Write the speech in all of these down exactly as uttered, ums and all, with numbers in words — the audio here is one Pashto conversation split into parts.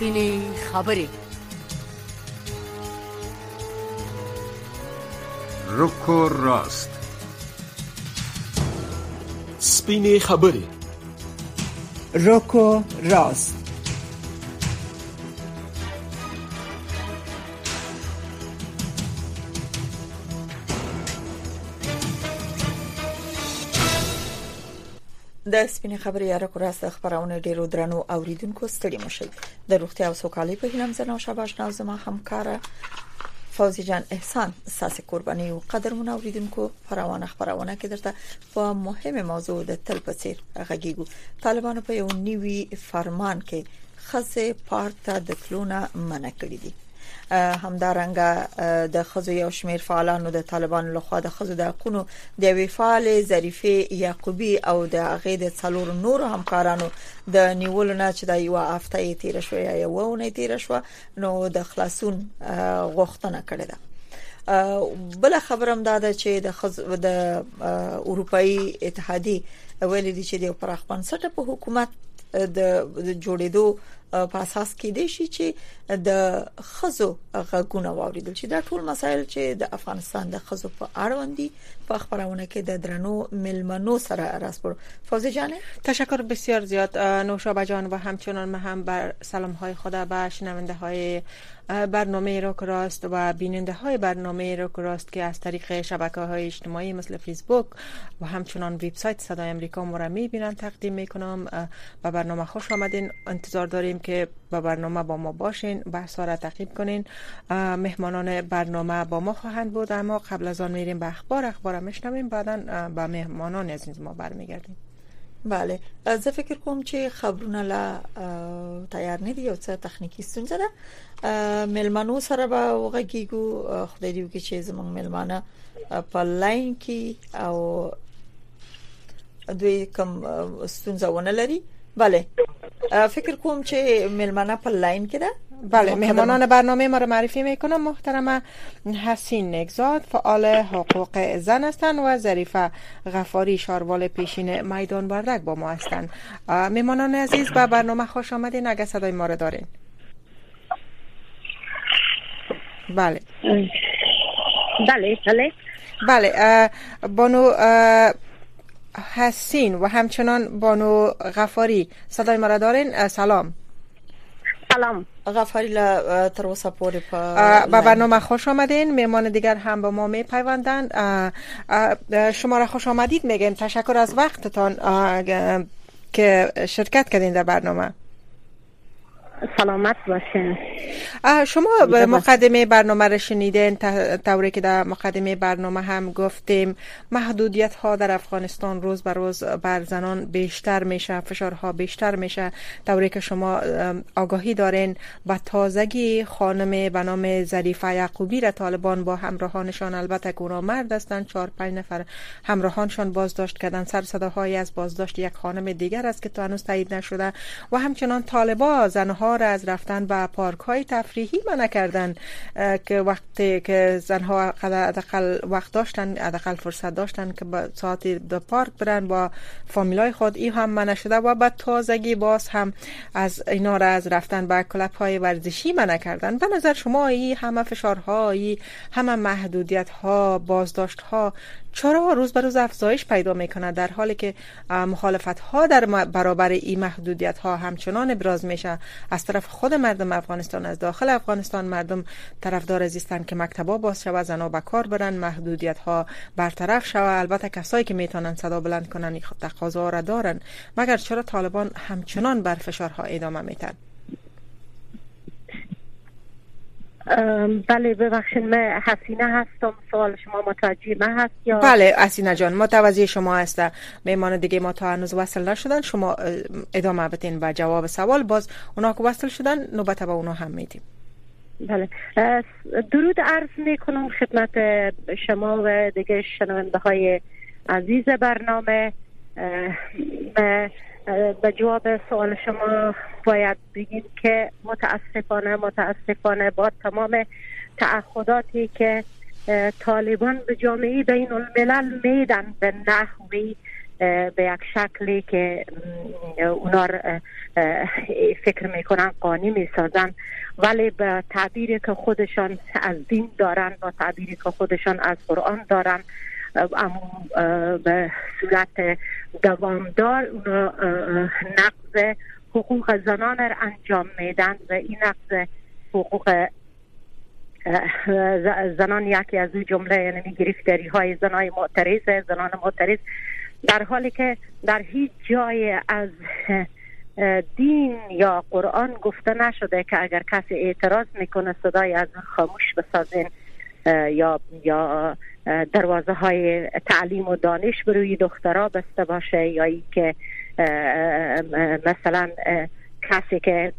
سپینې خبرې. رکو راست. سپینې خبرې. رکو راست. د سپینې خبرې یا رکو راست خبرونه ډیرو درنو اوریدونکو ستړي مشي. د روغتیا او سوکالۍ په هیله زنه او شاباش ناز ما همکاره فوزی جان احسان ساسه قربانی او قدرمن اوریدونکو فراوان خبرونه کې درته په مهمه موضوع د تل په څیر غږیږو. طالبانو په یو نیوی فرمان کې خزه پارته د کلونه منع کړی دي. همدارنګه د خزو یو شمیر فعالانو د طالبانو لخوا د خزو د حقوقو د وی فعال ظریفه یعقوبی او د هغه د څلور نور همکارانو د نیولو نه چې د یو هفته تیر شو یا یو ونه تیر شو نو د خلاصون غوښتنه کړې ده. بل خبرم دا ده چې د خزو د اروپאי اتحادیه ویل دي چې د پراخ بنسټه په حکومت د جوړېدو په اساس کې دي چې د خزو غږونه واوریدل شي. دا ټول مسایل چې د افغانستان د خزو په اړوند دي په خبرونه کې د درنو ملمنو سره راسپور. فوزی جان تشکر بسیار زیاد نوشابه جان و همچنان ما هم بر سلام های خود به شنونده های برنامه رک راست و بیننده های برنامه رک راست که از طریق شبکه های اجتماعی مثل فیسبوک و همچنان وبسایت صدای امریکا ما را میبینن تقدیم میکنم. به برنامه خوش آمدین. انتظار داریم که با برنامه با ما باشین، بحث را تعقیب کنین. مهمانان برنامه با ما خواهند بود، اما قبل از آن میریم به اخبار اخبار میشنویم، بعداً به مهمانان از ما برمیگردیم. بله، زه فکر کوم چې خبرونه لا تیار نه دي او څه تخنیکی ستونزه ده. ملمنو سره به وغږیږو. خدای دې وکړي چې زموږ ملمانه په لاین کې او دوی کوم ستونزه ونه لري. بله، فکر کوم چې ملمنه په لاین کې ده. بله، مهمانان برنامه ما رو معرفی میکنم. محترم حسین نگزاد فعال حقوق زن هستند و ظریفه غفاری شاروال پیشین میدان وردک با ما هستند. مهمانان عزیز به برنامه خوش آمدین. اگه صدای ما رو دارین. بله بله بله بله بانو حسین و همچنان بانو غفاری صدای ما را دارین. سلام. سلام. غفاری لا تر اوسه پورې په با برنامه خوش آمدین. مهمان دیگر هم با ما می پیوندند. شما را خوش آمدید میگیم. تشکر از وقتتان که شرکت کردین در برنامه. سلامت باشین. شما مقدمه برنامه را شنیدین. طوری که در مقدمه برنامه هم گفتیم محدودیت ها در افغانستان روز به روز بر زنان بیشتر میشه، فشارها بیشتر میشه. طوری که شما آگاهی دارین با تازگی خانم به نام ظریفه یعقوبی را طالبان با همراهانشان، البته که اونا مرد هستند، چهار پنج نفر همراهانشان بازداشت کردن. سر صداهایی از بازداشت یک خانم دیگر است که تا هنوز تایید نشده و همچنان طالبان زنها را از رفتن به پارک های تفریحی منع کردن که وقتی که زنها حداقل وقت داشتن، حداقل فرصت داشتن که با ساعتی به پارک برن با فامیلای خود، این هم منع شده و بعد تازگی باز هم از اینا را از رفتن به کلاب های ورزشی منع کردن. به نظر شما این همه فشارها، این همه محدودیت ها، بازداشت ها چرا روز به روز افزایش پیدا میکنه در حالی که مخالفت ها در برابر این محدودیت ها همچنان ابراز میشه؟ از طرف خود مردم افغانستان، از داخل افغانستان مردم طرفدار هستند که مکتبا باز شود، زنها به کار برن، محدودیت ها برطرف شود. البته کسایی که میتونن صدا بلند کنن تقاضا را دارن، مگر چرا طالبان همچنان بر فشارها ادامه میدن؟ بله ببخشید، من حسینه هستم. سوال شما متوجه من هست یا؟ بله حسینه جان متوجه شما هست. مهمان دیگه ما تا هنوز وصل نشدن، شما ادامه بدین با جواب سوال. باز اونا که وصل شدن نوبت به اونا هم میدیم. بله، درود عرض میکنم خدمت شما و دیگه شنونده های عزیز برنامه. به جواب سوال شما باید بگیم که متاسفانه متاسفانه با تمام تعهداتی که طالبان به جامعه بین الملل میدن به نحوی به یک شکلی که اونا فکر میکنن قانی میسازن، ولی به تعبیری که خودشان از دین دارن و تعبیری که خودشان از قرآن دارن اما به صورت دوامدار اونا نقض حقوق زنان را انجام میدن و این نقض حقوق زنان یکی از او جمله یعنی گرفتاری های زنای معترض زنان معترض، در حالی که در هیچ جای از دین یا قرآن گفته نشده که اگر کسی اعتراض میکنه صدای از اون خاموش بسازین یا یا دروازه های تعلیم و دانش بروی دخترها بسته باشه، یا ای که مثلا کسی که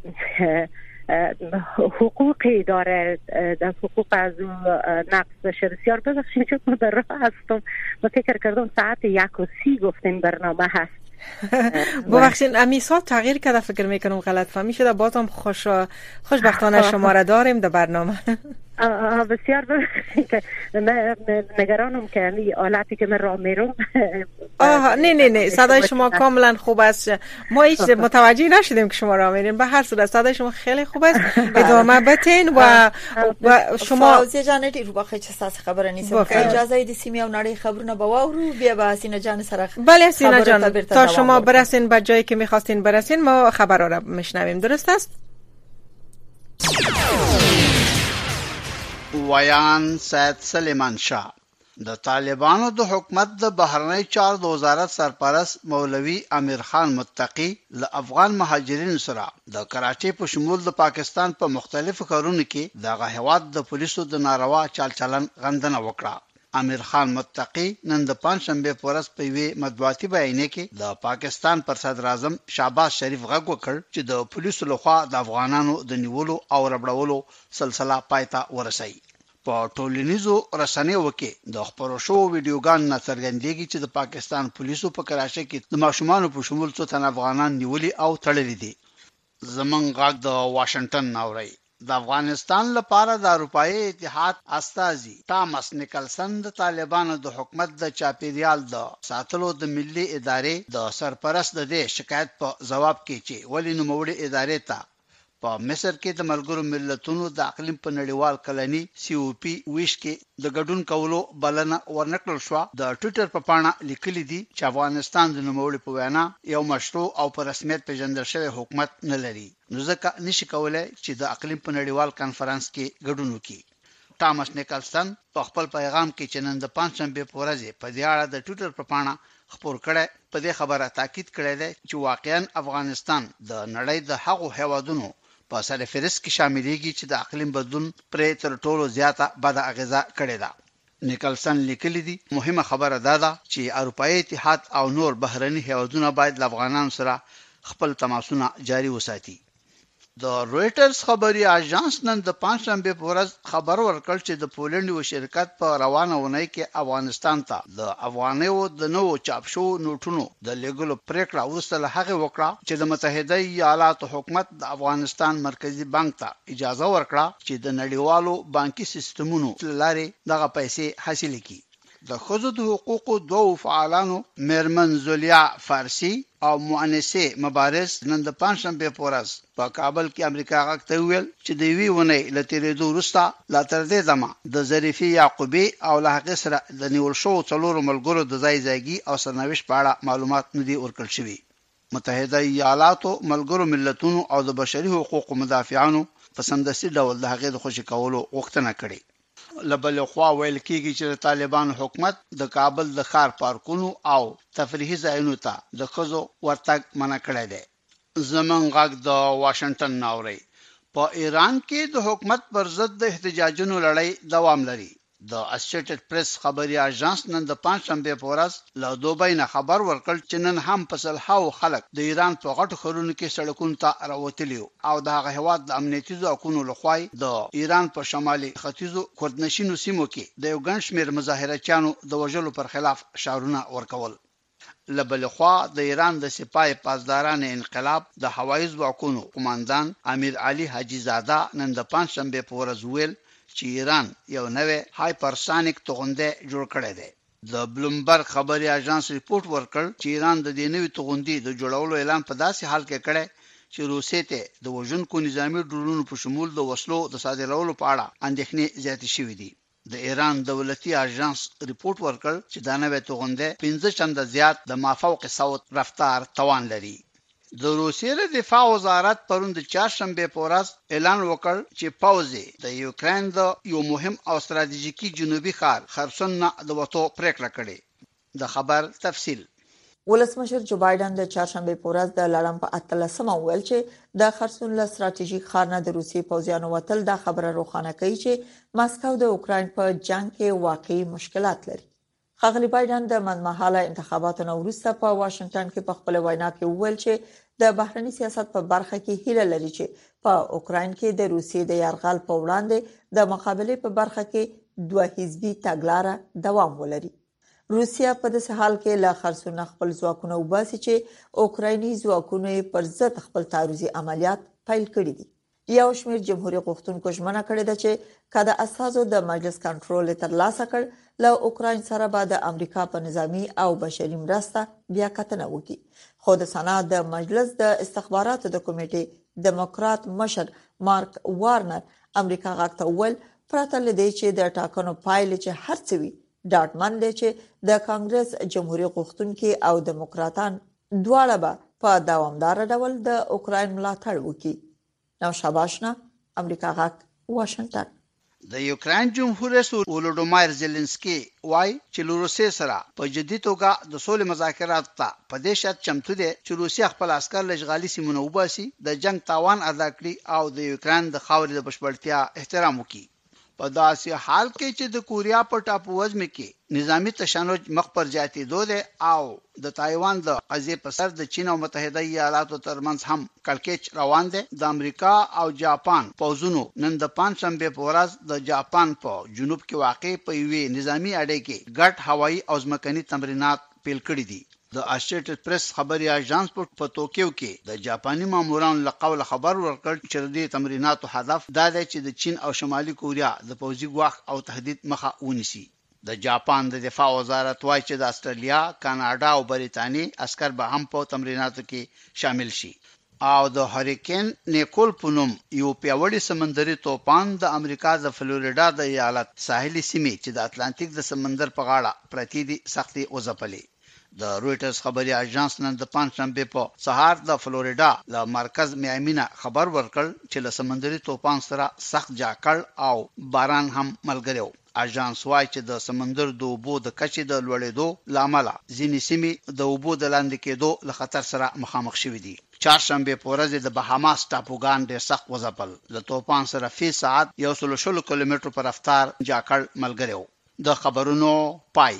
حقوقی داره در حقوق از اون نقص بشه. بسیار ببخشید چون من در راه هستم و فکر کردم ساعت یک و سی گفتیم برنامه هست. ببخشید امیسا تغییر کرده، فکر میکنم غلط فهمی شده. بازم خوش خوشبختانه شما را داریم در برنامه. بسیار ببخشید که من نگرانم که این حالتی که من راه میرم. آه نه نه نه صدای شما کاملا خوب است. ما هیچ متوجه نشدیم که شما راه میرین. به هر صورت صدای شما خیلی خوب است. ادامه بدین و و شما فوزیه جان دې رو بخې چې تاسو خبره نیسم که اجازه دې سیمه او نړۍ خبرونه به واورو بیا به سینه جان سره. بله سینه جان تا شما برسین به جایی که می‌خواستین برسین ما خبرها را میشنویم. درست است؟ ویان سید سلیمان شاه د طالبانو د حکومت د بهرنی چارو د وزارت سرپرست مولوی امیر خان متقی له افغان مهاجرینو سره د کراچۍ په شمول د پاکستان په مختلفو کارونو کې دغه هیواد د پولیسو د ناروا چال چلن غندنه وکړه. امیر خان متقی نن د پنځشنبه په ورځ په یوې مطبوعاتي بیانیه کې د پاکستان پر صدر اعظم شهباز شریف غږ وکړ چې د پولیسو لخوا د افغانانو د نیولو او ربړولو سلسله پای ته ورسوي. په ټولنیزو رسنیو کې د خبرو شو ویډیوګان نه څرګندېږي چې د پاکستان پولیسو په کراچۍ کې د ماشومانو په شمول څو تن افغانان نیولي او تړلي دي. زمونږ غږ د واشنگټن ناوړی د افغانستان لپاره د اروپאי اتحاد استازي تامس نیکلسن د طالبانو د حکومت د چاپیریال د ساتلو د ملي ادارې د سرپرست د شکایت په جواب کې چې ولې نوموړي ادارې ته په مصر کې د ملګرو ملتونو د اقلیم په نړیوال کلنی سی او پی ویش کې د ګډون کولو بلنه ورنکړل شو. د ټوئیټر په پاڼه لیکلي دي چې افغانستان د نوموړي په وینا یو مشروع او په رسمیت پیژندل شوی حکومت نه لري، نو ځکه نشي کولای چې د اقلیم په نړیوال کانفرنس کې ګډون وکړي. تامس نیکلسن په خپل پیغام کې چې نن د پنځشنبه په ورځ په دې اړه د ټوئیټر په پاڼه خبر کړی په دې خبره تاکید کړی دی چې واقعا افغانستان د نړۍ د هغو هیوادونو په سر فهرست کې شاملېږي چې د اقلیم بدلون پرې تر ټولو زیاته بد اغیزه کړې ده. نیکلسن لیکلي دي مهمه خبره ده ده چې اروپאי اتحاد او نور بهرني هیوادونه باید له افغانانو سره خپل تماسونه جاري وساتي. د رويټرز خبري اژانس نن د پنځشنبه په ورځ خبر ورکړ چې د پولند یو شرکت په روانه ونۍ کې افغانستان ته د افغانیو د نوو چاپ شو نوټونو د لیګلو پریکړه وروسته له هغه وکړه چې د متحده ایالاتو حکومت د افغانستان مرکزی بانک ته اجازه ورکړه چې د نړیوالو بانکي سیستمونو لارې دغه پیسې حاصل کړي. د خزو د حقوقو دوه فعالانو میرمن زولیا فارسی او مؤنسه مبارز نن د پنځشنبه په ورځ په کابل کې امریکا غږ ته ویل چې د وی ونی لتیریدو وروسته لا تر دې دمه د ظریفي یعقوبی او له هغه سره د نیول شو څلورو ملګرو د ځای ځایګي او سرنوشت په اړه معلومات نه دي ورکړل شوي. متحده ایالاتو ملګرو ملتونو او د بشري حقوقو مدافعانو په سمدستي ډول د هغه د خوشی کولو غوښتنه کړې. لبل خوا ویل کېږي چې د طالبان حکومت د کابل د ښار پارکونو او تفریحي ځایونو ته د خزو ورتګ منع کړی دی. زمونږ غږ د واشنگټن ناوړی په ایران کې د حکومت پر ضد د احتجاجونو لړۍ دوام لري. د اسوسییټډ پریس خبري اژانس نن د پنځشنبه په ورځ له دوبۍ نه خبر ورکړ چې نن هم په سلهاو خلک د ایران په غټو ښارونو کې سړکونو ته راوتلي او د هغه هیواد د امنیتي ځواکونو لخوا د ایران په شمالي ختیځو کوردنشینو سیمو کې د یو ګڼ شمېر مظاهرچیانو د وژلو پر خلاف شعارونه ورکول. لبل خوا د ایران د سپاه پاسداران انقلاب د هوایي ځواکونو قوماندان امیر علي حاجي زاده نن د پنځشنبه په ورځ ویل چې ایران یو نوې هایپرسانیک توغنده جوړ کړی دی. د بلومبرګ خبري اژانس ریپورت ورکړ چې ایران د دې نوې توغندي د جوړولو اعلان په داسې حال کې کړی چې روسیې ته د وژونکو نظامی ډرونونو په شمول د وسلو د صادرولو په اړه اندېښنې زیاتې شوې دي. د ایران دولتي اژانس ریپورت ورکړ چې دا نوې توغنده پنځه چنده زیات د مافوق صوت رفتار توان لري. د روسیې د دفاع وزارت پرون د چهارشنبه په ورځ اعلان وکړ چې پوځ د یوکرين د یو مهم او ستراتیژیکي جنوبي ښار خرسون نه د وټو پریکړه کړې. د خبر تفصیل ولسمشر جو بایدن د چهارشنبه په ورځ د لړم په اتلسمه ویل چې د خرسون له ستراتیژیک ښار نه د روسیې پوځیانو وتل د خبره روښانه کوي چې ماسکو د اوکراین په جنگ کې واقعي مشکلات لري. ښاغلي بایدن د منځمهاله انتخاباتو نه وروسته په واشنگټن کې په خپل وینا کې وویل چې د بهرني سیاست په برخه کې هیله لري چې په اوکراین کې د روسیې د یرغل په وړاندې د مقابله په برخه کې دوه حزبي تګلارې دوام ولري. روسیا په داسې حال کې لا خرسون خپل ځواکونه وباسي چې اوکرایني ځواکونه پر ضد خپل تعرضي عملیات پیل کړي دي. یو شمېر جمهوریت غوښتونکو ژمنه کړې ده چې کله اساسو د مجلس کنټرول ترلاسه کړ له اوکراین سره به د امریکا په نظامی او بشري مرسته بیا کتنه وکړي. خو د سنا د مجلس د استخباراتو د کمیټې دموکرات مشر مارک وارنر امریکا غاکته ول پرته لدی چې د ټاکنو پایلې چې هرڅوي ډاټمن دی چې د کانګرس جمهوریت غوښتونکو او دموکراتان دواړه به په دوامدار ډول د اوکراین ملاتړ وکړي. نو شاباشنا امریکا غاک واشنگټن. د یوکرين جمهور رئیس ولودیمیر زيلنسکي وايي چې روسیې سره په جدي توګه د سولې مذاکرات ته په دې شرط چمتو دي چې روسیا خپل عسكر لږغالي سیمونه وباسي، د جنگ تاوان ادا کړي او د یوکرين د خاورې د بشپړتیا احترام وکړي. په داسې حال کې چې د کوریا په ټاپو وزمه کې نظامی تشنج مخ پر زیاتې دوله او د تایوان د قضیې په سر د چین او متحده ایالاتو ترمنځ هم کلکچ روان دي. د امریکا او جاپان پوځونو نن د پنځشنبه په ورځ د جاپان په جنوب کې واقع په یوې نظامی اډې کې ګډ هوایي او ځمکني تمرینات پیل کړي دي. د اسوسییټډ پریس خبري اژانس په توکیو کې د جاپاني مامورانو له قوله خبر ورکړ چې د تمریناتو هدف دا دی چې د چین او شمالي کوریا د پوځي ګواښ او تهدید مخه ونیسي. د جاپان د دفاع وزارت وايي چې د استرالیا، کاناډا او بریتانیا عسكر به هم په تمریناتو کې شامل شي. او د هریکین نیکول پونم یو پیوړی سمندري طوفان د امریکا د فلوریډا د ایالت ساحلي سیمې چې د اتلانتیک د سمندر په غاړه پرتی دي سختي وځپلې. د رويټرز خبري اژانس نن د پنځشنبه په سهار د فلوریډا له مرکز میامي نه خبر ورکړ چې له سمندري طوفان سره سخت جاکړ او باران هم ملګری و. اژانس وايي چې د سمندر د اوبو د کچې د لوړېدو لامل ځینې سیمې د اوبو د لاندې کېدو له خطر سره مخامخ شوې دي. چهارشنبه په ورځ د بهاماس ټاپوګان ډېر سخت وځپل. د طوفان سره فی ساعت یو سل شل کیلومتر په رفتار جاکړ ملګری و. د خبرونو پای.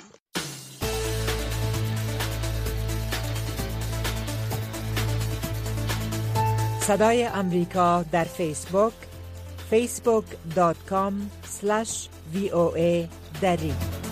صدای امریکا در فیسبوک فیسبوک دات کام اسلش وی او ای دری.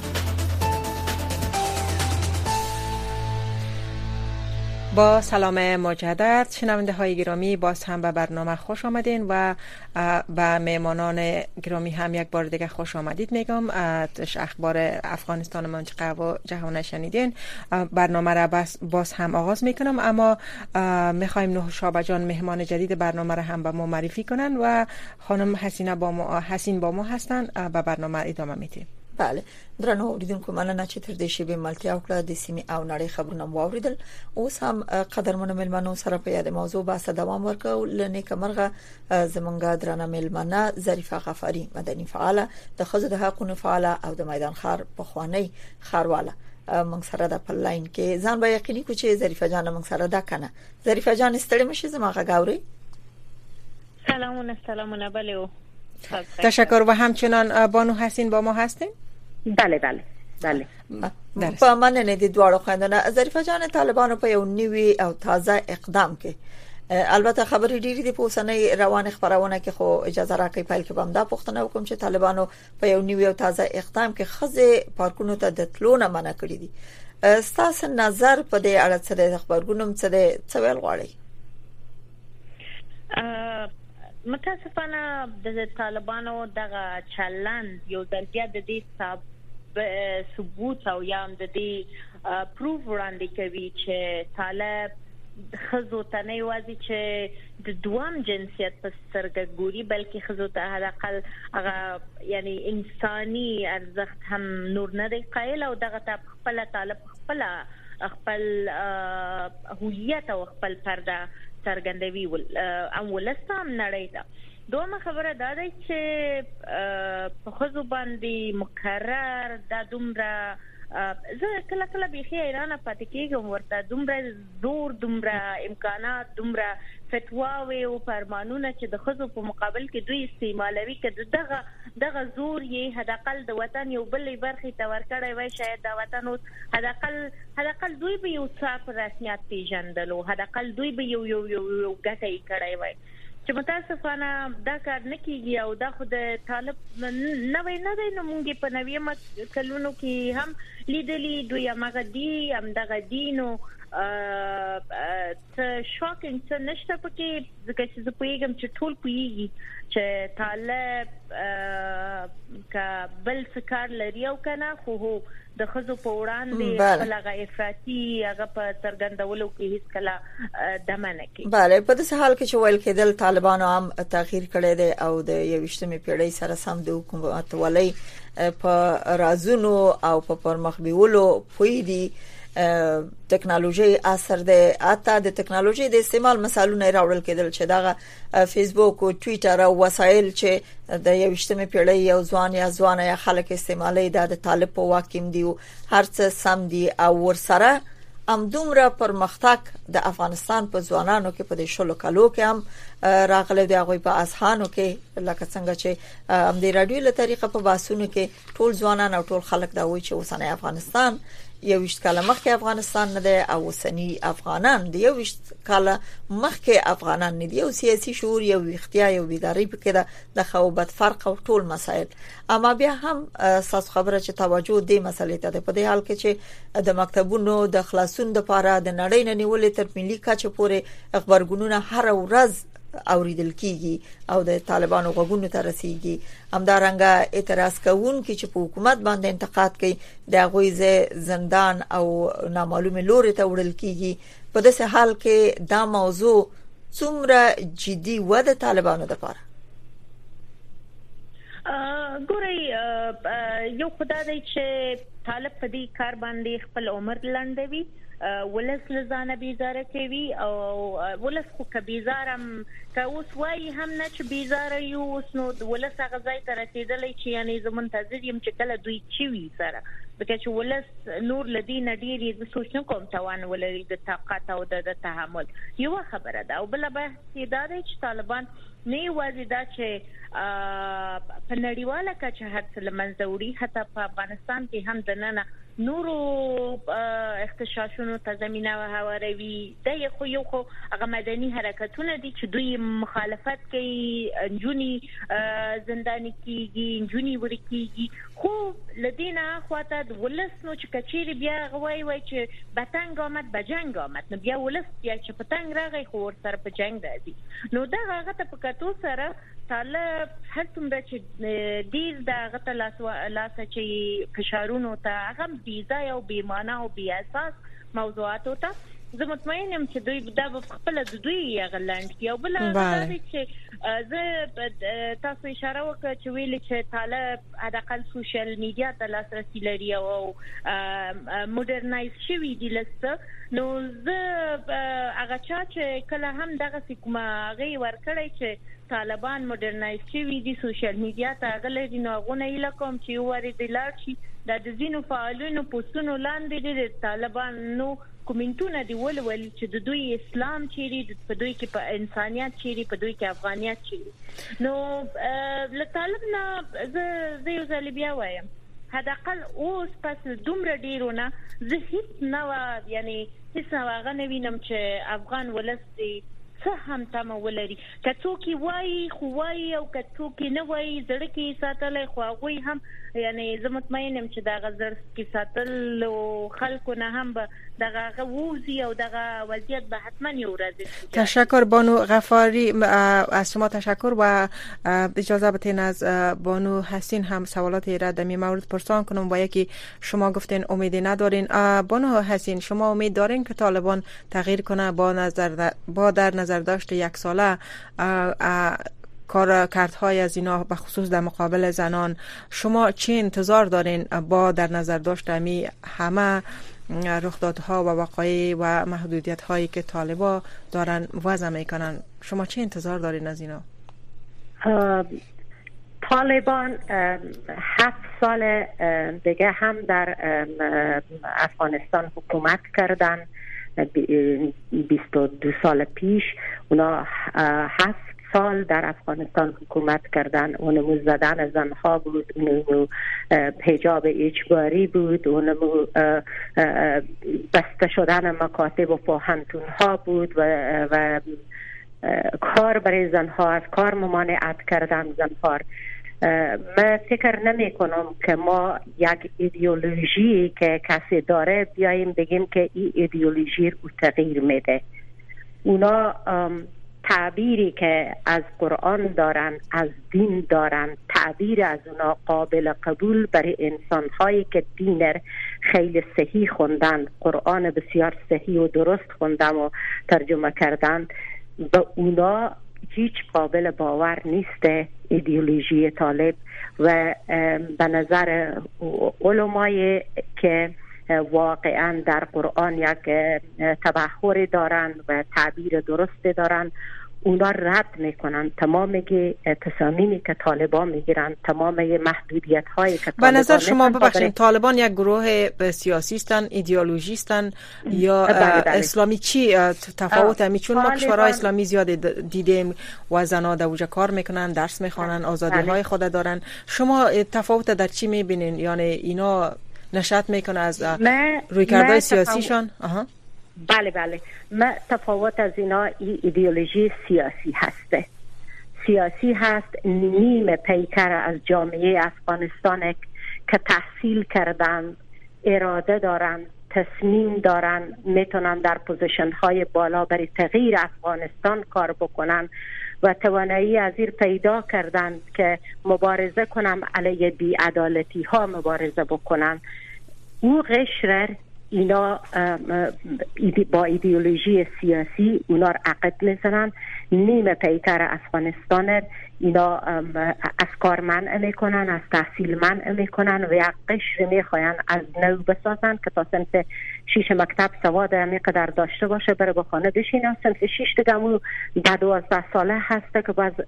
با سلام مجدد شنونده های گرامی، باز هم به برنامه خوش آمدین و به مهمانان گرامی هم یک بار دیگه خوش آمدید میگم. اخبار افغانستان منطقه و جهان شنیدین. برنامه را باز هم آغاز میکنم، اما میخوایم نوشابه جان مهمان جدید برنامه را هم به ما معرفی کنن و خانم حسینه با ما حسین با ما هستن. به برنامه ادامه میدیم. بله درنو اوریدونکو، مننه چې تر دې شی به ملتیا وکړه د سیمې او نړۍ خبرونه واوریدل. اوس هم قدرمن ملمنو سره په یاد موضوع بحث دوام ورکو. لنیک مرغه زمونږ درنه ملمنه ظریفه غفاری، مدني فعاله، د خزو د حقوقو فعاله او د میدان خار په خوانی خارواله موږ سره د په لاین کې ځان به یقیني کو چې ظریفه جان موږ سره ده کنه. ظریفه جان ستړي مشه زماغه گاوري. سلامونه سلامونه بله. تشکر. و همچنان بانو حسین با ما هستین؟ بله بله بله. په مننه دي دواړو خواندنه. ظریفه جان، طالبانو په یو نیوي او تازه اقدام کې البته خبرې ډېری دي په اوسنۍ روان خبرونه کې، خو اجازه راکړئ پیل کې بم دا پوښتنه وکم چې طالبانو په یو نیوي او تازه اقدام کې خزه پارکونو ته د تلونه منع کړی دي. ستاسو نظر په دې اړه څه دی؟ خبرګونم څه دی؟ څه ویل غواړئ؟ متاسفانه د طالبانو دغه چلند یو ځل بیا د دې ثبوت او یا هم د دې پروف وړاندې کوي چې طالب خزو ته نه یوازې چې د دوام جنسیت په سترګه ګوري بلکې خزو ته حداقل هغه یعنی انساني ارزښت هم نور نه دی قایل او دغه ته خپل طالب خپل خپل هویت او خپل پرده څرګندوي او ولسته هم نړۍ ته دومره خبره دا ده چې په خزو باندې مکرر د دومره زه کله کله بيخي ایران پاتې کېږم ورته دومره زور دومره امکانات دومره فتواوي او فرمانونه چې د خزو په مقابل کې دوی استعمالوي کړي دغه دغه زور یې حداقل د وطن یو بل برخه ته ورکړی وای شاید د وطن اوس حداقل حداقل دوی به یو څه رسمیت پیژندلو حداقل دوی به یو یو یو ګټه یې کړی وای چې متاسفانه دا کار نه کیږي او دا خو د طالب نه وای نه دی نو موږ په نویم کلونو کې هم لیدلی دوی هغه دی هم دغه دینو څه شوکینګ څه نشته پکې ځکه چې زه پوهیږم چې ټول پوهیږي چې طالب کا بل څه کار لري او کنه خو د خزو په وړاندې خپل هغه افراطي هغه په څرګندولو کې هیڅ کله دمه نه کوي. بله په داسې حال کې چې ویل کېدل طالبانو هم تغییر کړی دی او د یویشتمې پیړۍ سره سم د حکومت ولۍ په رازونو او په پرمخ بیولو پوی دي ټکنالوژي اثر ده اته د ټکنالوژي د استعمال مثالونه راوړل کېدل چې دغه فیسبوک او ټوئیټر او وسایل چې د یوشتمې پیړۍ یو ځوان یا ځوانه یا خلک استعمالي د طالب په واکیم دی هر څه سم دي او ورسره ام دومره پرمختګ د افغانستان په ځوانانو کې په شلو کالو کې هم راغله د هغه په اسهانو کې لکه څنګه چې ام د رادیو له طریقه په باسونو کې ټول ځوانان او ټول خلک دا وایي چې اوسنۍ افغانستان یوشت کاله مخکې افغانستان نه دی او اوسنی افغانان دی یوشت کاله مخکې افغانان نه دی او سیاسي شعور یو اختیار یو بیداری پکې ده د خوبت فرق او ټول مسائل اما بیا هم اساس خبره چې توجه دې مسلې ته په دې حال کې چې د مکتبونو د خلاصون د لپاره د نړۍ نه نیولې تر ملي کچه پورې خبرګونونه هر ورځ اوریدل کیږي او د طالبانو غوږونو ته رسیږي همدارنګه اعتراض کوونکي چې په حکومت باندې انتقاد کوي د غویزه زندان او نامعلومه لوري ته وړل کیږي په داسې حال کې دا موضوع څومره جدي و د طالبانو لپاره ګوري یو خدای دی چې طالب په دې کار باندې خپل عمر لنډوي ولس لزانه بیزاره کوي او ولس خو کبیزارم که اوس وای هم نه چې بیزاره یو اوس نو ولس هغه ځای ته رسیدلی چې یعنی زه منتظر یم چې کله دوی چوي سره ځکه چې ولس نور لدین ډېری د سوچ نه کوم توان ولري د طاقت او د تحمل یو خبره ده او بل به دا دی چې طالبان نه یوازې دا چې په نړیواله کچه هر څه لمنځه وړي حتی په افغانستان کې هم د نن نورو اختشاشونو ته زمينه هواروي د یو یو خو هغه مدني حرکتونه دي چې دوی مخالفت کوي جونی زنداني کیږي جونی ورکیږي خو لدینا خواته د ولس نو چې کچيري بیا غوي وای چې بتنګ آمد بجنګ آمد نو بیا ولس بیا چې پتنګ راغی خو ور سره په جنگ راځي نو دا هغه ته پکاتو سره طالب هر څومره چې ډیر دا هغه ته لاس لاس چې فشارونو ته هغه بیزا او بیمانه او بی اساس موضوعات ته زه مطمئن یم چې دوی دا په خپل د دوی غلند کې او بل هغه چې زه تاسو اشاره وکړه چې ویل چې طالب حداقل سوشل میډیا ته لاسرسي لري او موډرنایز شوی دی لسته نو زه هغه چې کله هم دغه کومه غي ورکړی چې طالبان موډرنایز شوی دی سوشل میډیا ته غلې نو غونه یې لکم چې وری دی لارشي د ځینو فعالونو پوسټونو لاندې د طالبانو کومنټونه دی ولول چې د دوی اسلام چیرې په دوی کې په انسانيت چیرې په دوی کې افغانيت چیرې نو له طالب نه زه یو ځل بیا وایم حداقل اوس پس دومره ډیرونه زه هیڅ نه یعنی هیڅ نه غنوینم چې افغان ولستي څه هم تم ولري کڅوکي وای خو وای او کڅوکي نه وای زړه کې ساتلې خو هغه هم یعنی زه مطمئن یم چې دا غزر کې ساتل او خلکو نه هم دغه ووزي او دغه وضعیت به حتما یو ورځ. تشکر بانو غفاری، از شما تشکر و اجازه بدین از بانو حسین هم سوالات را در این مورد پرسان کنم و یکی شما گفتین امیدی ندارین. بانو حسین شما امید دارین که طالبان تغییر کنه با نظر با در نظر داشت یک ساله کارکردهای از اینا به خصوص در مقابل زنان؟ شما چه انتظار دارین با در نظر داشت امی همه رخدادها و وقایع و محدودیت هایی که طالبا دارن وضع میکنن؟ شما چه انتظار دارین از اینا؟ طالبان هفت سال دیگه هم در افغانستان حکومت کردن. بیست و دو سال پیش اونا هفت سال در افغانستان حکومت کردن. اونمو زدن زنها بود، اونمو حجاب اجباری بود، اونمو بسته شدن مکاتب و پوهنتون ها بود و, و کار برای زنها از کار ممانعت کردن زنها. من فکر نمی کنم که ما یک ایدئولوژی که کسی داره بیاییم بگیم که این ایدئولوژی رو تغییر میده. اونا تعبیری که از قرآن دارن، از دین دارن، تعبیر از اونا قابل قبول برای انسان‌هایی که دین خیلی صحیح خوندن، قرآن بسیار صحیح و درست خوندن و ترجمه کردن، به اونا هیچ قابل باور نیست ایدئولوژی طالب. و به نظر علمای که واقعا در قرآن یک تبحر دارن و تعبیر درست دارن، اونا رد میکنن تمام تصامیمی که طالبان میگیرن، تمام محدودیت هایی که به نظر شما ببخشید طالبان یک گروه سیاسی هستن، ایدئولوژی هستن یا بله بله. اسلامی؟ چی تفاوت همی؟ چون ما کشورهای اسلامی زیاد دیدیم و زنا در اوجا کار میکنن، درس میخوانن، آزادی های خود دارن. شما تفاوت در چی میبینین؟ یعنی اینا نشأت میکنه از رویکردهای سیاسیشان؟ آها بله بله. ما تفاوت از اینا ای ایدئولوژی سیاسی هسته. سیاسی هست. نیم پیکر از جامعه افغانستان که تحصیل کردن، اراده دارن، تصمیم دارن، میتونن در پوزیشن های بالا برای تغییر افغانستان کار بکنن و توانایی از این پیدا کردن که مبارزه کنن علیه بی‌عدالتی ها مبارزه بکنن. او قشر اینا با ایدئولوژی سیاسی اونا را عقد میزنن. نیم پیکر افغانستان اینا از کار منع میکنن، از تحصیل منع میکنن و یک قشر میخواین از نو بسازن که تا سنف شیش مکتب سواد همینقدر داشته باشه بره به خانه بشینه. سنف شیش دیگه مو ده دوازده ساله هسته که باز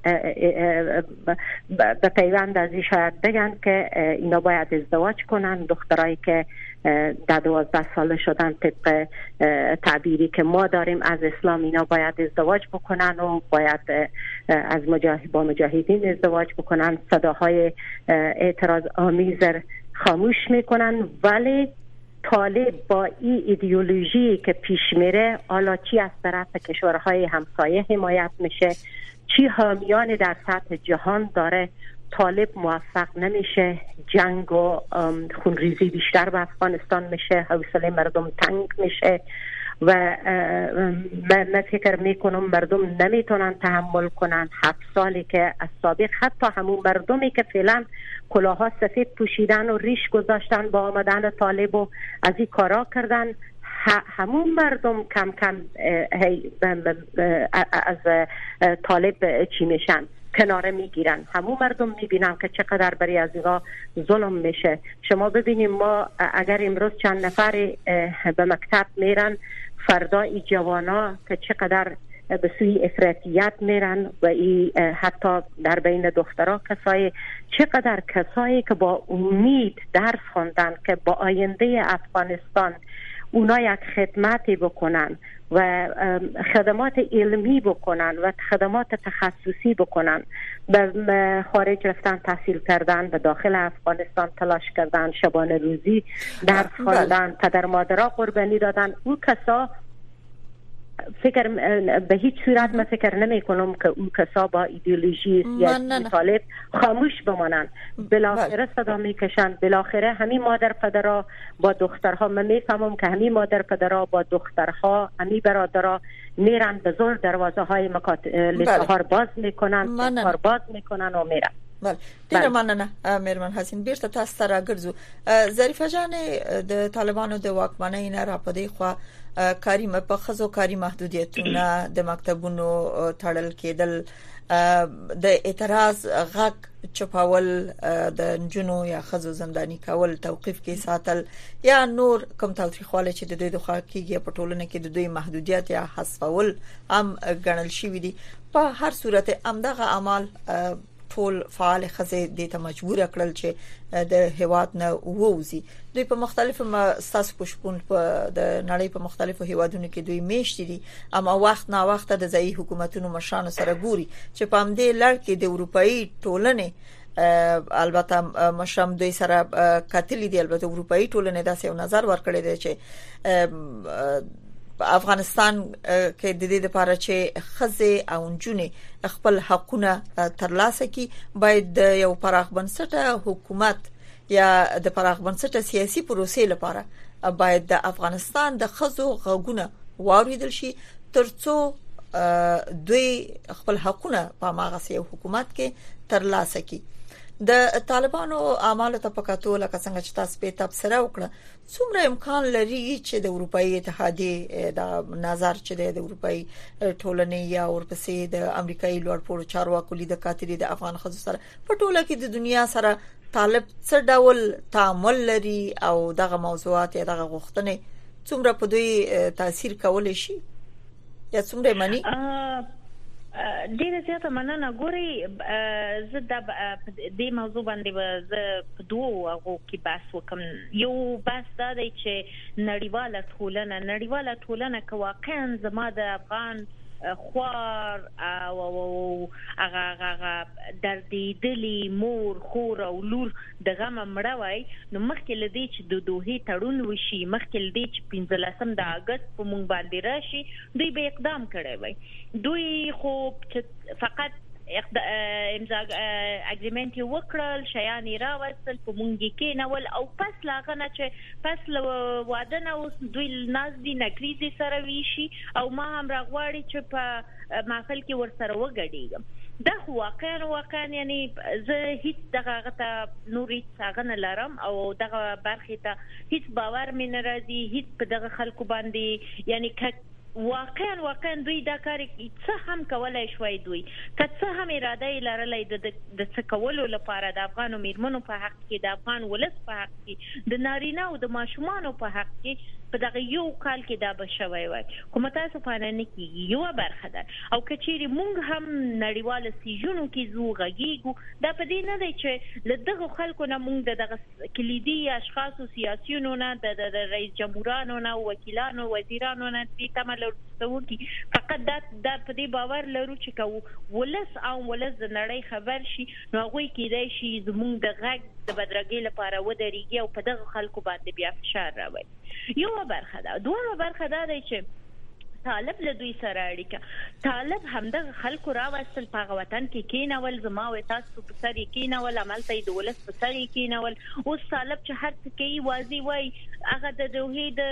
به پیوند از این شاید بگن که اینا باید ازدواج کنن. دخترایی که در دوازده ساله شدن طبق تعبیری که ما داریم از اسلام اینا باید ازدواج بکنن و باید از مجاهد با مجاهدین ازدواج بکنن. صداهای اعتراض آمیز خاموش میکنن. ولی طالب با این ایدئولوژی که پیش میره، حالا چی از طرف کشورهای همسایه حمایت میشه، چی حامیان در سطح جهان داره، طالب موفق نمیشه. جنگ و خونریزی بیشتر به افغانستان میشه، حوصله مردم تنگ میشه و من فکر میکنم مردم نمیتونن تحمل کنن هفت سالی که از سابق حتی همون مردمی که فعلا کلاها سفید پوشیدن و ریش گذاشتن با آمدن طالب و از این کارا کردن، همون مردم کم کم از طالب چی میشن، کناره میگیرن. همون مردم میبینن که چقدر برای از اینا ظلم میشه. شما ببینیم ما اگر امروز چند نفر به مکتب میرن، فردا ای جوانا که چقدر به سوی افراطیت میرن و ای حتی در بین دخترها کسایی، چقدر کسایی که با امید درس خوندن که با آینده افغانستان اونا یک خدمتی بکنن و خدمات علمی بکنن و خدمات تخصصی بکنن، به خارج رفتن تحصیل کردن، به داخل افغانستان تلاش کردن، شبانه روزی درس خواندن، پدر مادرها قربانی دادن. او کسا فکر به هیچ صورت من فکر نمی کنم که اون کسا با ایدئولوژی سیاسی طالب خاموش بمانند. بالاخره صدا میکشند، بالاخره همین مادر پدرها با دخترها، من میفهمم که همین مادر پدرها با دخترها، همین برادرها میرن به زور دروازه های مکاتب باز میکنن، کار باز میکنن و میرن. بله، ډیره مننه میرمن حسین. بیرته تاسو ته راګرځو. ظریفه جانې د طالبانو د واکمنۍ نه را پدې خو کاری په خزو کاری محدودیتونه د مکتبونو تړل کېدل، د اعتراض غږ چپاول، د نجونو یا خزو زندانی کول، توقيف کې ساتل یا نور کوم تاریخواله چې د دوی د خوا کېږي په ټولنه کې د دوی محدودیت یا حذفول هم ګڼل شوی دي. په هر صورت امدغه اعمال ټول فعال خزه د ته مجبور کړل چې د هیواد نه ووزي. دوی په مختلفو مؤسسات پښپون په د نړۍ په مختلفو هیوادونو کې دوی میشتي دي، اما وخت نه وخت د ځایي حکومتونو مشان سره ګوري چې په همدې لړ کې د اروپאי ټولنې البته مشم دوی سره کتلې دي. البته اروپאי ټولنې داسې یو نظر ورکړی دی چې افغانستان کې د دې لپاره چې خزه او نجونې خپل حقونه ترلاسه کړي باید یو پراخ بنسټه حکومت یا د پراخ بنسټه سیاسي پروسې لپاره باید د افغانستان د خزو غوونه واوریدل شي ترڅو دوی خپل حقونه په ماغه یو حکومت کې ترلاسه کړي. د طالبانو اعمال ته پکاتو لکه څنګه چې تاسو په تبصره وکړه، څومره امکان لري چې د اروپאי اتحادیه د نظر چې د اروپאי ټولنې یا ورپسې د امریکایي لوړپوړو چارواکو لید کاتري د افغان خزو سره په ټوله کې د دنیا سره طالب څه ډول تعامل لري او دغه موضوعات یا دغه غوښتنې څومره په دوی تاثیر کولای شي یا څومره مانی؟ ډیره زیاته مننه. ګوري زه د دې موضوع باندې زه په دوه هغه کې بحث وکم. یو بحث دا دی چې نړیواله ټولنه نړیواله ټولنه که واقعا زما د افغان خوار او هغه هغه دردېدلي مور خور او لور د غم مړه وای، نو مخکې لدی چې د دوه تړون وشي، مخکې لدی چې پنځلسم د اگست په مونږ باندې راشي، دوی به اقدام کړی وای. دوی خو فقط امضا اګریمنت وکړل، شیان راوستل، په مونږ کې نول او پس لاغنه چې پس واده نه اوس دوی ناز دي نکریزي سره ویشي او ما هم راغواړي چې په محفل کې ورسره وګډیږم. دا خو واقعا واقعا یعنی زه هیڅ دغه غته نور هیڅ څنګه لرم او دغه برخه ته هیڅ باور مې نه راځي، هیڅ په دغه خلکو باندې یعنی واقعا واقعا دوی دا کار څه هم کولای شوی، دوی که څه هم اراده لرلای د څه کولو لپاره د افغانو میرمنو په حق کې، د افغان ولس په حق کې، د نارینه او د ماشومانو په حق کې په دغه یو کال کې دا به شوی وای. کوم تاسو فانه نه کیږي یو برخه ده او کچېری مونږ هم نړیوال سیجونو کې زو غږیږو. دا په دې نه دی چې لدغه خلکو نه مونږ دغه کلیدي اشخاص او سیاسيونو نه د رئیس جمهورانو نه وکیلانو وزیرانو نه دې تمل ورسوي، فقط دا د په دې باور لرو چې کو ولس او ولس د نړۍ خبر شي، نو هغه کېدای شي زمونږ د غږ د بدرګۍ لپاره ودرېږي او په دغه خلکو باندې بیا فشار راوړي. یو برخه ده. دوه برخه ده چې طالب له دوی سره اړیکه، طالب همدغه خلکو راوستل په وطن کې کینول، زما او تاسو په سر کې کینول، عملته د ولس په سر کې کینول. اوس طالب چې هر څه کوي واضح وای، هغه د دوه د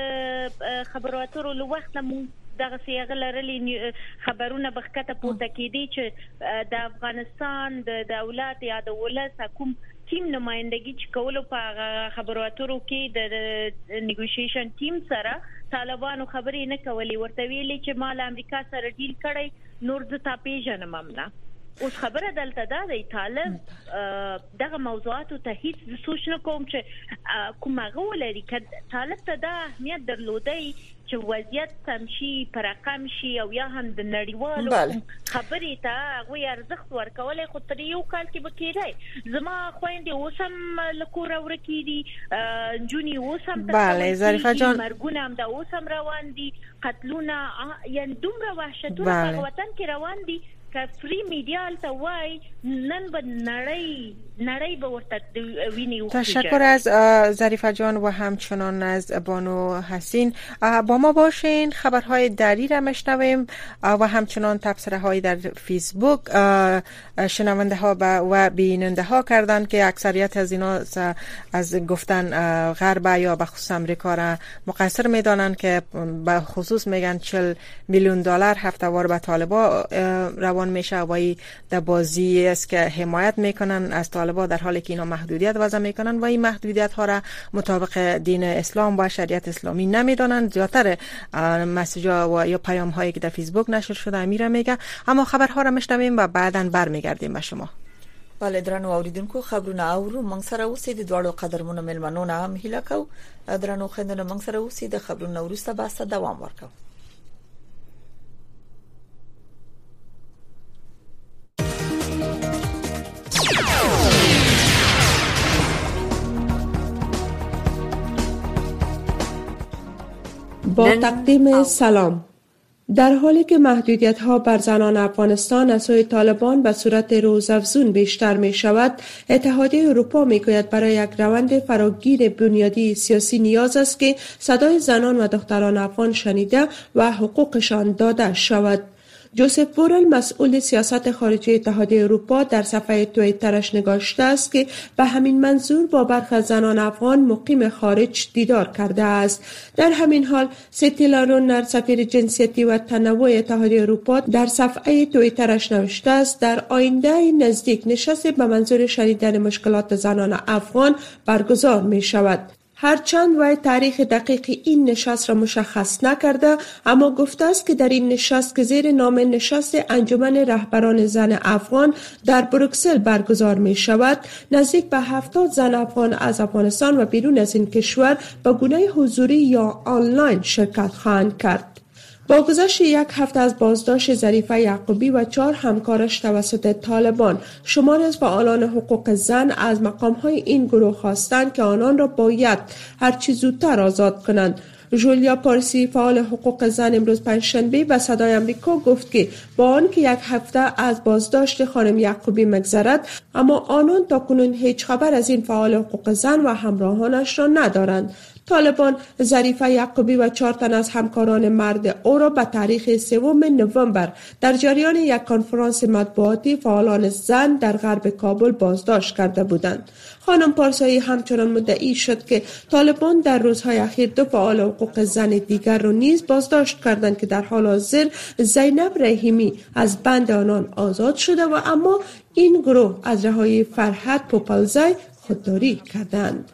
خبرو اترو له وخت نه دغه سیاغه لرلې خبرونه بخکته پورته کېدي چې د افغانستان د دولت یا د ولس حکومت ټیم نمائندګي چې کولو په خبرو اترو کې د نیګوشیشن ټیم سره طالبانو خبرې نه کولې، ورته ویلي چې مال امریکا سره ډیل کړی نور د تاپیژن ممنه. اوس خبره دلته دا دی طالب دغه موضوعاتو ته هیڅ سوچ نه کوم چې کومه غولري ک طالب ته دا اهمیت درلودي چې وضعیت تمشي پر رقم شي او یا هم د نړیوالو خبرې ته غوي ارزښت ورکولای، خو تر یو کال کې بکیږي. زما خويندې اوسم لکور ورکی دي، جونی اوسم بله ظریفه جان مرګونه هم دا اوسم روان دي، قتلونه یعنی دومره وحشتونه په وطن کې روان دي که فری میډیا الته وای نن به نړۍ نړۍ به ورته ویني. تشکر از ظریفه جان و همچنان از بانو حسین. با ما باشین، خبرهای دری را میشنویم و همچنان تبصره های در فیسبوک. شنونده ها و بیننده ها کردند که اکثریت از اینا از گفتن غرب یا به خصوص امریکا را مقصر میدانند که به خصوص میگن چهل میلیون دلار هفته‌وار به طالبان روان میشه و این در بازی است که حمایت میکنن از طالبان، در حالی که اینا محدودیت وضع میکنن و این محدودیت ها را مطابق دین اسلام و شریعت اسلامی نمیدانن. زیاتر مسیجا و یا پیام هایی که در فیسبوک نشر شده امیره میگه. اما خبرها را میشنویم و بعداً برمیگردیم به شما. بله درنو اوریدونکو، خبرونه اورو موږ سره اوسې د دوړو قدرمنو ملمنو نه هم هیله کو. درنو خندنه موږ سره اوسې د خبرونه ورسته باسه دوام ورکو. با تقدیم سلام. در حالی که محدودیت‌ها بر زنان افغانستان از سوی طالبان به صورت روزافزون بیشتر می شود، اتحادیه اروپا می گوید برای یک روند فراگیر بنیادی سیاسی نیاز است که صدای زنان و دختران افغان شنیده و حقوقشان داده شود. جوزف بورل، مسئول سیاست خارجی اتحادیه اروپا، در صفحه توییترش نگاشته است که به همین منظور با برخی از زنان افغان مقیم خارج دیدار کرده است. در همین حال ستیلا رونر، سفیر جنسیتی و تنوع اتحادیه اروپا، در صفحه توییترش نوشته است در آینده نزدیک نشست به منظور شنیدن مشکلات زنان افغان برگزار می شود. هرچند وی تاریخ دقیق این نشست را مشخص نکرده، اما گفته است که در این نشست که زیر نام نشست انجمن رهبران زن افغان در بروکسل برگزار می شود، نزدیک به هفتاد زن افغان از افغانستان و بیرون از این کشور به گونه حضوری یا آنلاین شرکت خواهند کرد. با گذشت یک هفته از بازداشت ظریفه یعقوبی و چهار همکارش توسط طالبان، شماری از فعالان حقوق زن از مقام‌های این گروه خواستند که آنان را باید هرچی زودتر آزاد کنند. جولیا پارسی، فعال حقوق زن، امروز پنجشنبه به صدای آمریکا گفت که با آنکه یک هفته از بازداشت خانم یعقوبی مگذرد، اما آنان تاکنون هیچ خبر از این فعال حقوق زن و همراهانش را ندارند. طالبان ظریفه یعقوبی و چهار تن از همکاران مرد او را به تاریخ سوم نوامبر در جریان یک کنفرانس مطبوعاتی فعالان زن در غرب کابل بازداشت کرده بودند. خانم پارسایی همچنان مدعی شد که طالبان در روزهای اخیر دو فعال حقوق زن دیگر را نیز بازداشت کردند که در حال حاضر زینب رحیمی از بند آنان آزاد شده و اما این گروه از رهایی فرهاد پوپلزای خودداری کردند.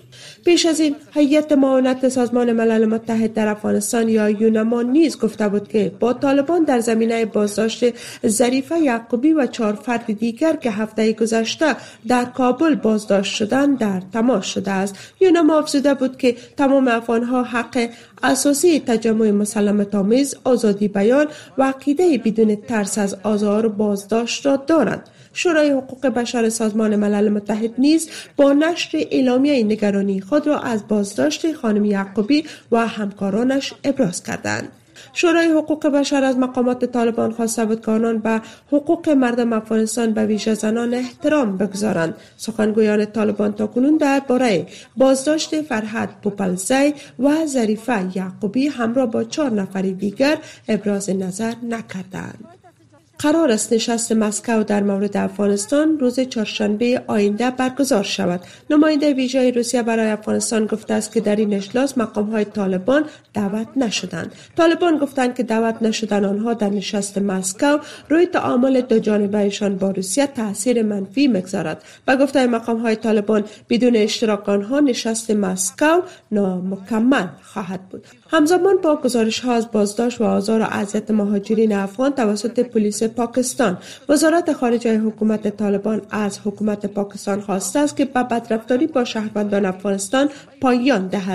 پیش از این هیئت معاونت سازمان ملل متحد در افغانستان یا یونما نیز گفته بود که با طالبان در زمینه بازداشت ظریفه یعقوبی و چهار فرد دیگر که هفته گذشته در کابل بازداشت شدند در تماس شده است. یونما افزوده بود که تمام افغانها حق اساسی تجمع مسالمت آمیز، آزادی بیان و عقیده بدون ترس از آزار و بازداشت را دارند. شورای حقوق بشر سازمان ملل متحد نیز با نشر اعلامیه نگرانی خود را از بازداشت خانم یعقوبی و همکارانش ابراز کردند. شورای حقوق بشر از مقامات طالبان خواسته بود که آنان به حقوق مردم افغانستان به ویژه زنان احترام بگذارند. سخنگویان طالبان تاکنون درباره بازداشت فرهاد پوپلزای و ظریفه یعقوبی همراه با چهار نفر دیگر ابراز نظر نکردند. قرار است نشست مسکو در مورد افغانستان روز چهارشنبه آینده برگزار شود. نماینده ویژه روسیه برای افغانستان گفته است که در این اجلاس مقام‌های طالبان دعوت نشدند. طالبان گفتند که دعوت نشدن آنها در نشست مسکو روی تعامل دو جانبه‌شان با روسیه تاثیر منفی می‌گذارد. به گفته مقام‌های طالبان بدون اشتراک آنها نشست مسکو نامکمل خواهد بود. همزمان با گزارش‌ها از بازداشت و آزار و اذیت مهاجرین افغان توسط پلیس پاکستان، وزارت خارجه حکومت طالبان از حکومت پاکستان خواسته است که به بدرفتاری با شهروندان افغانستان پایان دهد.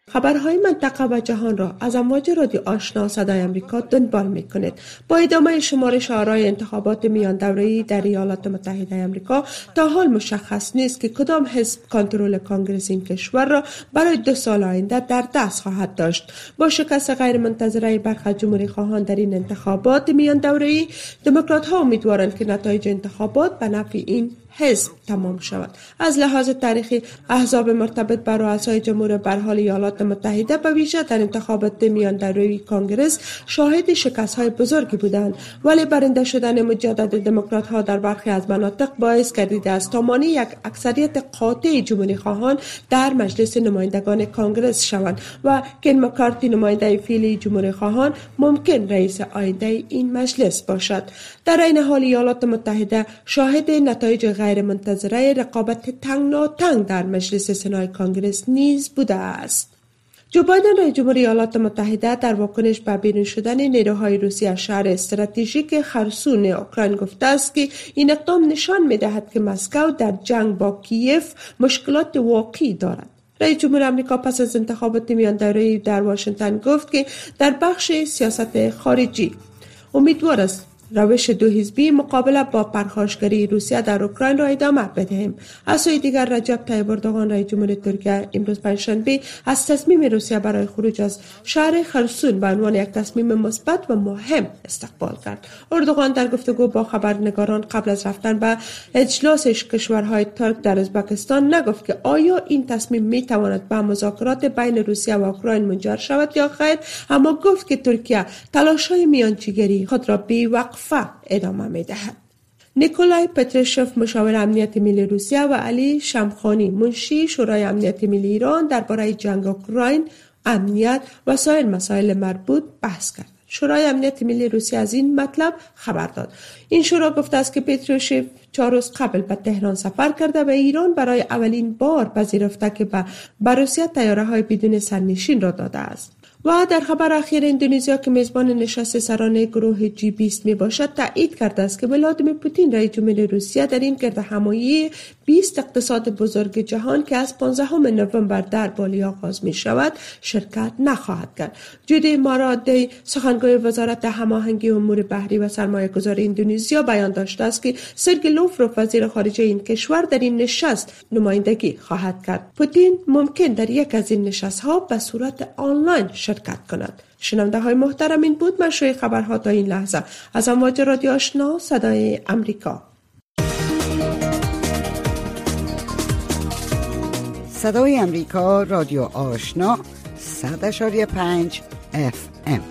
خبرهای منطقه و جهان را از امواج رادیو آشنا صدای آمریکا دنبال می‌کنید. با ادامه شمارش آرای انتخابات میان دوره‌ای در ایالات متحده آمریکا تا حال مشخص نیست که کدام حزب کنترل کانگرس این کشور را برای دو سال آینده در دست خواهد داشت. با شکست غیرمنتظره برخی جمهوری خواهان در این انتخابات میان دوره‌ای، دموکرات‌ها امیدوارند که نتایج انتخابات به نفع این حزب تمام شود. از لحاظ تاریخی احزاب مرتبط با رؤسای جمهور به حال ایالات متحده به ویژه در انتخابات میان دوره‌ای کانگرس شاهد شکست‌های بزرگی بودند، ولی برنده شدن مجدد دموکرات‌ها در برخی از مناطق باعث گردیده است تا مانع یک اکثریت قاطع جمهوری خواهان در مجلس نمایندگان کانگرس شوند و کین مکارتی نماینده فعلی جمهوری خواهان ممکن رئیس آینده این مجلس باشد. در این حال ایالات متحده شاهد نتایج غیر منتظره رقابت تنگناتنگ در مجلس سنای کانگرس نیز بوده است. جو بایدن رئیس جمهور ایالات متحده در واکنش به بیرون شدن نیروهای روسی از شهر استراتژیک خرسون اوکراین گفته است که این اقدام نشان می‌دهد که مسکو در جنگ با کیف مشکلات واقعی دارد. رئیس جمهور آمریکا پس از انتخابات میان دوره‌ای در واشنگتن گفت که در بخش سیاست خارجی امیدوار است روش دو حزبی مقابله با پرخاشگری روسیه در اوکراین را ادامه بدهیم. از سوی دیگر رجب طیب اردوغان رئیس جمهور ترکیه امروز پنجشنبه از تصمیم روسیه برای خروج از شهر خرسون به عنوان یک تصمیم مثبت و مهم استقبال کرد. اردوغان در گفتگو با خبرنگاران قبل از رفتن به اجلاس کشورهای ترک در ازبکستان نگفت که آیا این تصمیم می تواند به مذاکرات بین روسیه و اوکراین منجر شود یا خیر، اما گفت که ترکیه تلاش‌های میانجیگری خود را بی‌وقفه ادامه می‌دهد. نیکولای پترشوف مشاور امنیت ملی روسیه و علی شمخانی منشی شورای امنیت ملی ایران درباره جنگ اوکراین، امنیت و سایر مسائل مربوط بحث کرد. شورای امنیت ملی روسیه از این مطلب خبر داد. این شورا گفته است که پتروشف چهار روز قبل به تهران سفر کرده و ایران برای اولین بار پذیرفته که به روسیه طیاره‌های بدون سرنشین را داده است. و در خبر اخیر اندونزیا که میزبان نشست سرانه گروه جی بیست می باشد تایید کرده است که ولادیمیر پوتین رئیس جمهور روسیه در این گردهمایی بیست اقتصاد بزرگ جهان که از پانزدهم نوامبر در بالی آغاز می شود شرکت نخواهد کرد. جودی مارادی سخنگوی وزارت هماهنگی امور بحری و سرمایه گذاری اندونزیا بیان داشته است که سرگی لوفروف وزیر خارجه این کشور در این نشست نمایندگی خواهد کرد. پوتین ممکن در یک از این نشست‌ها به صورت آنلاین شرکت کند. شنونده های محترم، این بود مشروع خبرها تا این لحظه از امواج رادیو آشنا صدای امریکا. صدای امریکا رادیو آشنا صد اشاری پنج اف ام.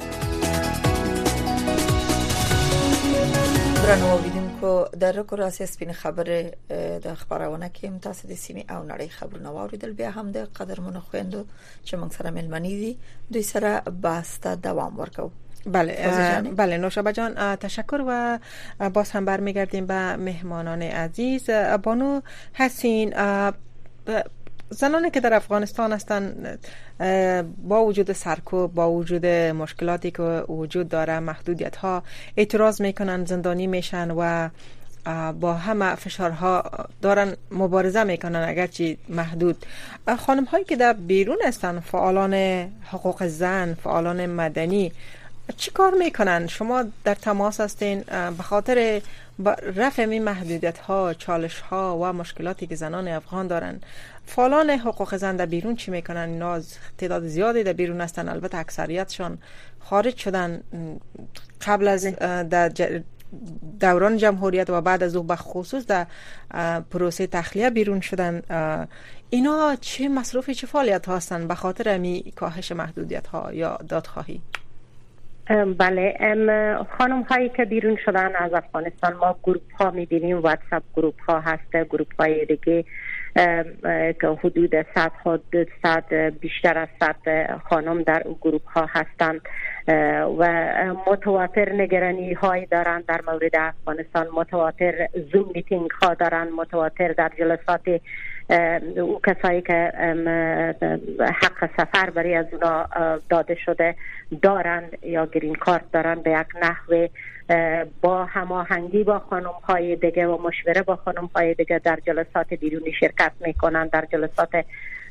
درنو اوریدونکو در رکوراسی سپین خبر د خبرونه کې متاسد سیمه او نړۍ خبرونه واوریدل، بیا هم د قدرمن خويندو چې موږ سره ملمنې دي دوی سره باسته دوام ورکو. بله بله نوشابه جان تشکر و باز هم برمیگردیم به مهمانان عزیز. بانو حسین، زنانی که در افغانستان هستند با وجود سرکوب، با وجود مشکلاتی که وجود داره، محدودیت ها، اعتراض میکنن، زندانی میشن و با همه فشارها دارن مبارزه میکنن اگرچه محدود. خانم هایی که در بیرون هستن، فعالان حقوق زن، فعالان مدنی، چی کار میکنن؟ شما در تماس هستین به خاطر رفع این محدودیت ها، چالش ها و مشکلاتی که زنان افغان دارن. فعالان حقوق زن در بیرون چی میکنن؟ اینا تعداد زیادی در بیرون هستن، البته اکثریتشون خارج شدن قبل از در دوران جمهوریت و بعد از او به خصوص در پروسه تخلیه بیرون شدن. اینا چه مصروف چه فعالیت ها هستن به خاطر امی کاهش محدودیت ها یا دادخواهی؟ بله، خانم هایی که بیرون شدن از افغانستان، ما گروپ ها میبینیم، واتساپ گروپ ها هست، گروپ های دیگه که حدود صد ها صد بیشتر از صد خانم در اون گروپ ها هستند و متواتر نگرانی های دارند در مورد افغانستان، متواتر زوم میتینگ ها دارند، متواتر در جلسات او کسایی که حق سفر برای از اونا داده شده دارند یا گرین کارت دارند به یک نحوه با هماهنگی با خانم های دیگه و مشوره با خانم های دیگه در جلسات بیرونی شرکت میکنند، در جلسات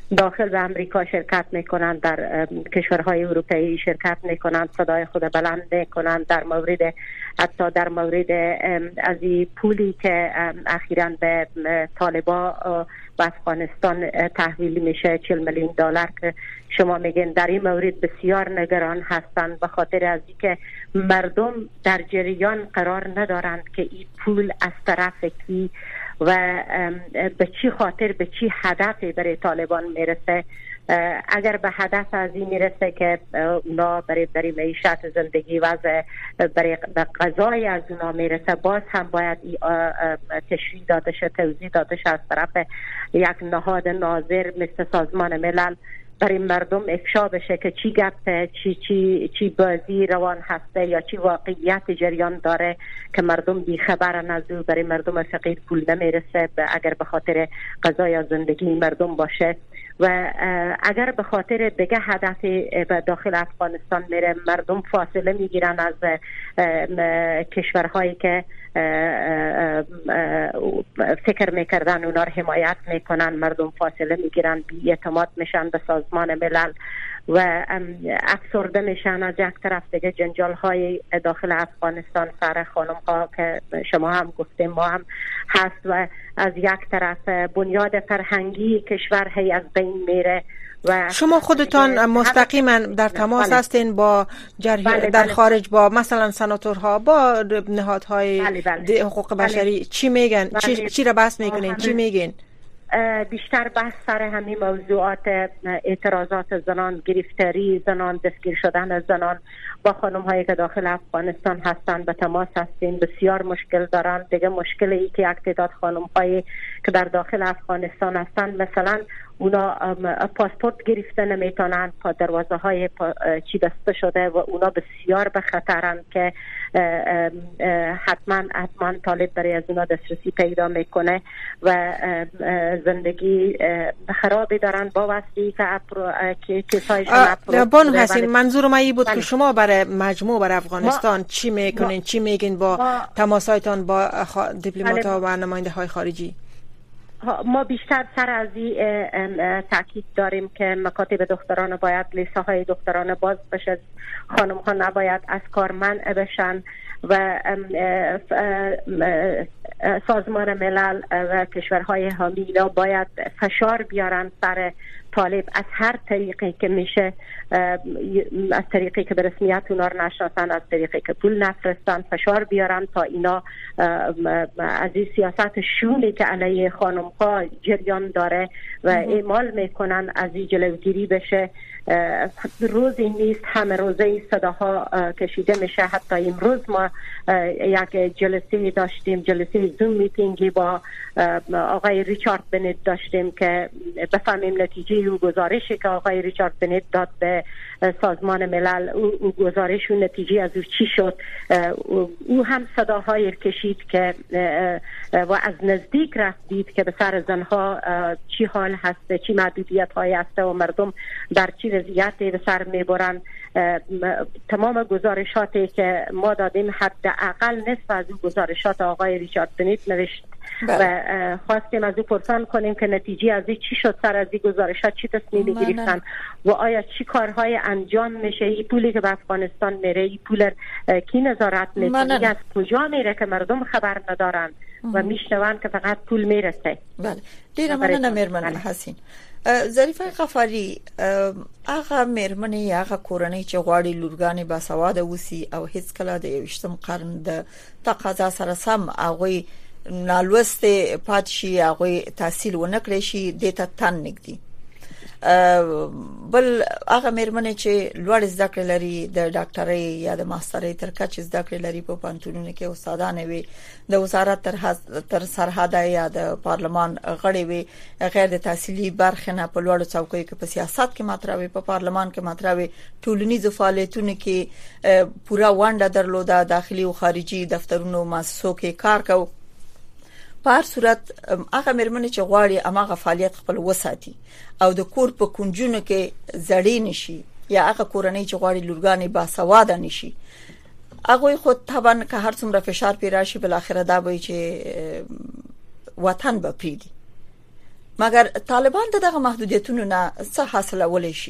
داخل به امریکا شرکت میکنند، در کشورهای اروپایی شرکت میکنند، صدای خود بلند میکنند در مورد حتی در مورد از این پولی که اخیراً به طالبان و افغانستان تحویل میشه چهل میلیون دلار که شما میگین در این مورد بسیار نگران هستند به خاطر از اینکه مردم در جریان قرار ندارند که این پول از طرف کی و به چی خاطر به چی هدفی برای طالبان میرسه. اگر به هدف از این میرسه که اونا برای برای معیشت زندگی وضع برای غذای از اونا میرسه، باز هم باید تشریح داده شه، توضیح داده شه از طرف یک نهاد ناظر مثل سازمان ملل برای مردم افشا بشه که چی گپه، چی چی چی بازی روان هسته یا چی واقعیت جریان داره که مردم بیخبرن از او. برای مردم فقیر پول نمیرسه اگر به خاطر غذا یا زندگی مردم باشه و اگر به خاطر بگه هدف به داخل افغانستان میره، مردم فاصله میگیرن از کشورهایی که فکر میکردن اونا رو حمایت میکنن، مردم فاصله میگیرن، بی اعتماد میشن به سازمان ملل و افسرده میشن. از یک طرف دیگه جنجال های داخل افغانستان سر خانم ها که شما هم گفتیم ما هم هست و از یک طرف بنیاد فرهنگی کشور هی از بین میره. و شما خودتان مستقیما در تماس بله. هستین با جرح بله در بله. خارج با مثلا سناتورها، با نهادهای بله بله. حقوق بشری، بله. چی میگن؟ بله. چی چی را بحث میکنین؟ چی میگین؟ بیشتر بحث سر همین موضوعات اعتراضات زنان، گرفتاری زنان، دستگیر شدن زنان با خانم هایی که داخل افغانستان هستند به تماس هستیم. بسیار مشکل دارن دیگه. مشکل ای که یک تعداد خانم هایی که در داخل افغانستان هستند مثلا اونا پاسپورت گرفته نمیتونن، پا دروازه های پا چی بسته شده و اونا بسیار به خطرن که حتما حتما طالب برای از اونا دسترسی پیدا میکنه و زندگی خرابی دارن با واسطه که کسایشون بانو حسین، منظور ما ای بود که شما برای مجموع برای افغانستان چی میکنین؟ چی میگین با تماسایتان با دیپلمات ها و نماینده های خارجی؟ ما بیشتر سر از این تاکید داریم که مکاتب دختران باید لیسه های دختران باز بشه، خانم ها نباید از کار منع بشن و سازمان ملل و کشورهای حامی باید فشار بیارن سر طالب از هر طریقی که میشه، از طریقی که به رسمیت اونا رو نشناسن، از طریقی که پول نفرستن، فشار بیارن تا اینا از این سیاست شومی که علیه خانم ها جریان داره و اعمال میکنن از این جلوگیری بشه. روزی نیست همه روزه صداها کشیده میشه. حتی امروز ما یک جلسه داشتیم، جلسه زوم میتینگی با آقای ریچارد بنت داشتیم که بفهمیم نتیجه و گزارشی که آقای ریچارد بنت داد به سازمان ملل، او گزارش و نتیجه از او چی شد. او هم صداهای کشید که و از نزدیک رفت دید که به سر زنها چی حال هست، چی محدودیت های هست و مردم در چی وضعیتی به سر میبرن. تمام گزارشاتی که ما دادیم حداقل نصف از اون گزارشات آقای ریچارد بنت نوشت و خواستیم از او پرسان کنیم که نتیجه از چی شد، سر از این گزارشات چی تصمیمی گرفتن و آیا چی کارهای انجام میشه. این پولی که به افغانستان میره، این پول کی نظارت میکنه، از کجا میره که مردم خبر ندارن و میشنون که فقط پول میرسه. بله ډیره مننه میرمن حسین. ظریفه غفاری، هغه میرمنې هغه کورنۍ چې غواړي لورګانې باسواده وسی او هیڅ کله د یویشتم قرن د تقاضا سره سم هغه نالوسته پاتشي، هغه تحصیل ونکړي شي د ته تن نګدي. بل هغه میرمنې چې لوړ زده کړې لري، د ډاکټرۍ یا د ماسترۍ تر کچې زده کړې لري، په پانتونونو کې استادانه وي، د وزارت تر تر سرحد یا د پارلمان غړي وي، غیر د تحصیلي برخه نه په لوړ څوکۍ کې په سیاست کې مطرح په پارلمان کې مطرح ټولنیز فعالیتونه کې پورا ونډه درلوده، داخلي او خارجي دفترونو مؤسسو کې کار کو. په هر صورت هغه میرمنې چې غواړي هغه فعالیت خپل وساتي او د کور په کنجونو کې زړې نشي، یا هغه کورنۍ چې غواړي لورګانې باسواده نشي، هغه خود طبعا که هر څومره فشار پی راشي بل اخر دا وایي چې وطن به پریدي. مګر طالبان دغه محدودیتونو نه څه حاصلولای شي؟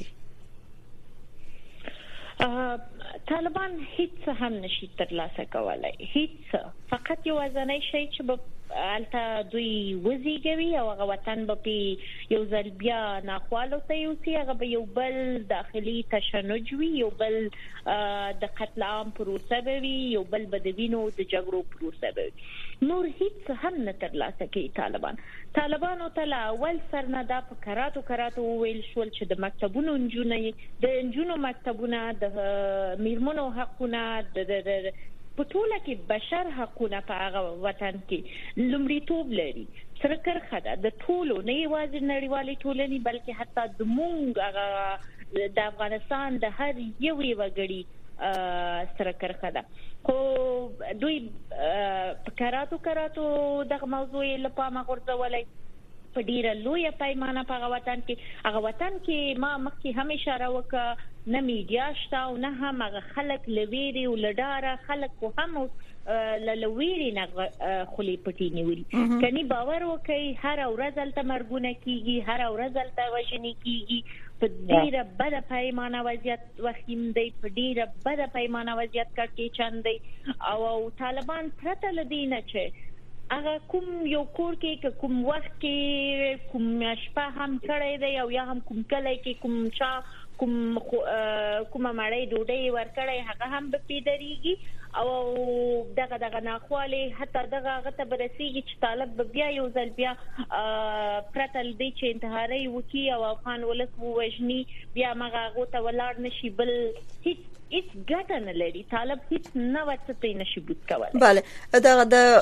طالبان هیڅ هم نشي ترلاسه کولای، هیڅ، فقط یو ځانای شي چې البته دوی وزیږوي او هغه وطن به په یو ځل بیا ناخوالو ته یوسي، هغه به یو بل داخلي تشنج وي، یو بل د قتل عام پروسه به وي، یو بل به د وینو د جګړو پروسه به وي. نور هیڅ هم نه ترلاسه کوي طالبان. طالبانو ته له اول سر نه دا په کراتو کراتو وویل شول چې د مکتبونو نجونې، د نجونو مکتبونه، د میرمنو حقونه، د په ټوله کې بشر حقونه په هغه وطن کې لومړیتوب لري. سره کرخه ده د ټولو، نه یوازې نړیوالې ټولنې بلکې حتی د مونږ هغه د افغانستان د هر یو وګړي سره کرخه ده. خو دوی په کراتو کراتو دغه موضوع له پامه غورځولای په ډیره لویه پیمانه په هغه وطن کې. هغه وطن کې ما مخکې هم اشاره وکړه، نه میډیا شته او نه هم هغه خلک لویری او لډاره خلک خو هم لویری نه خولي پټی نیولي. کني باور وکړي هر ورځ الته مرګونه کیږي، هر ورځ الته وژنې کیږي، په ډیره بده پیمانه وضعیت وخیم دی، په ډیره بده پیمانه وضعیت کړي چاندي. او طالبان پرته لدینه چې هغه کوم یو کور کې کوم وخت کې کوم شپه هم کړی دی او یا هم کوم کله کې کوم چا کوم کومه مړی ډوډۍ ورکړی هغه هم به پیدریږي او دغه دغه ناخواله حتی دغه هغه ته برسیږي چې طالب به بیا یو ځل بیا پرته لدی چې انتحاري وکي او افغان ولس ووژني، بیا هغه هغو ته ولاړ نشي، بل هیڅ هیڅ ګټه نه لري. طالب هیڅ نه ورته نشي بوت کولای. بله، دغه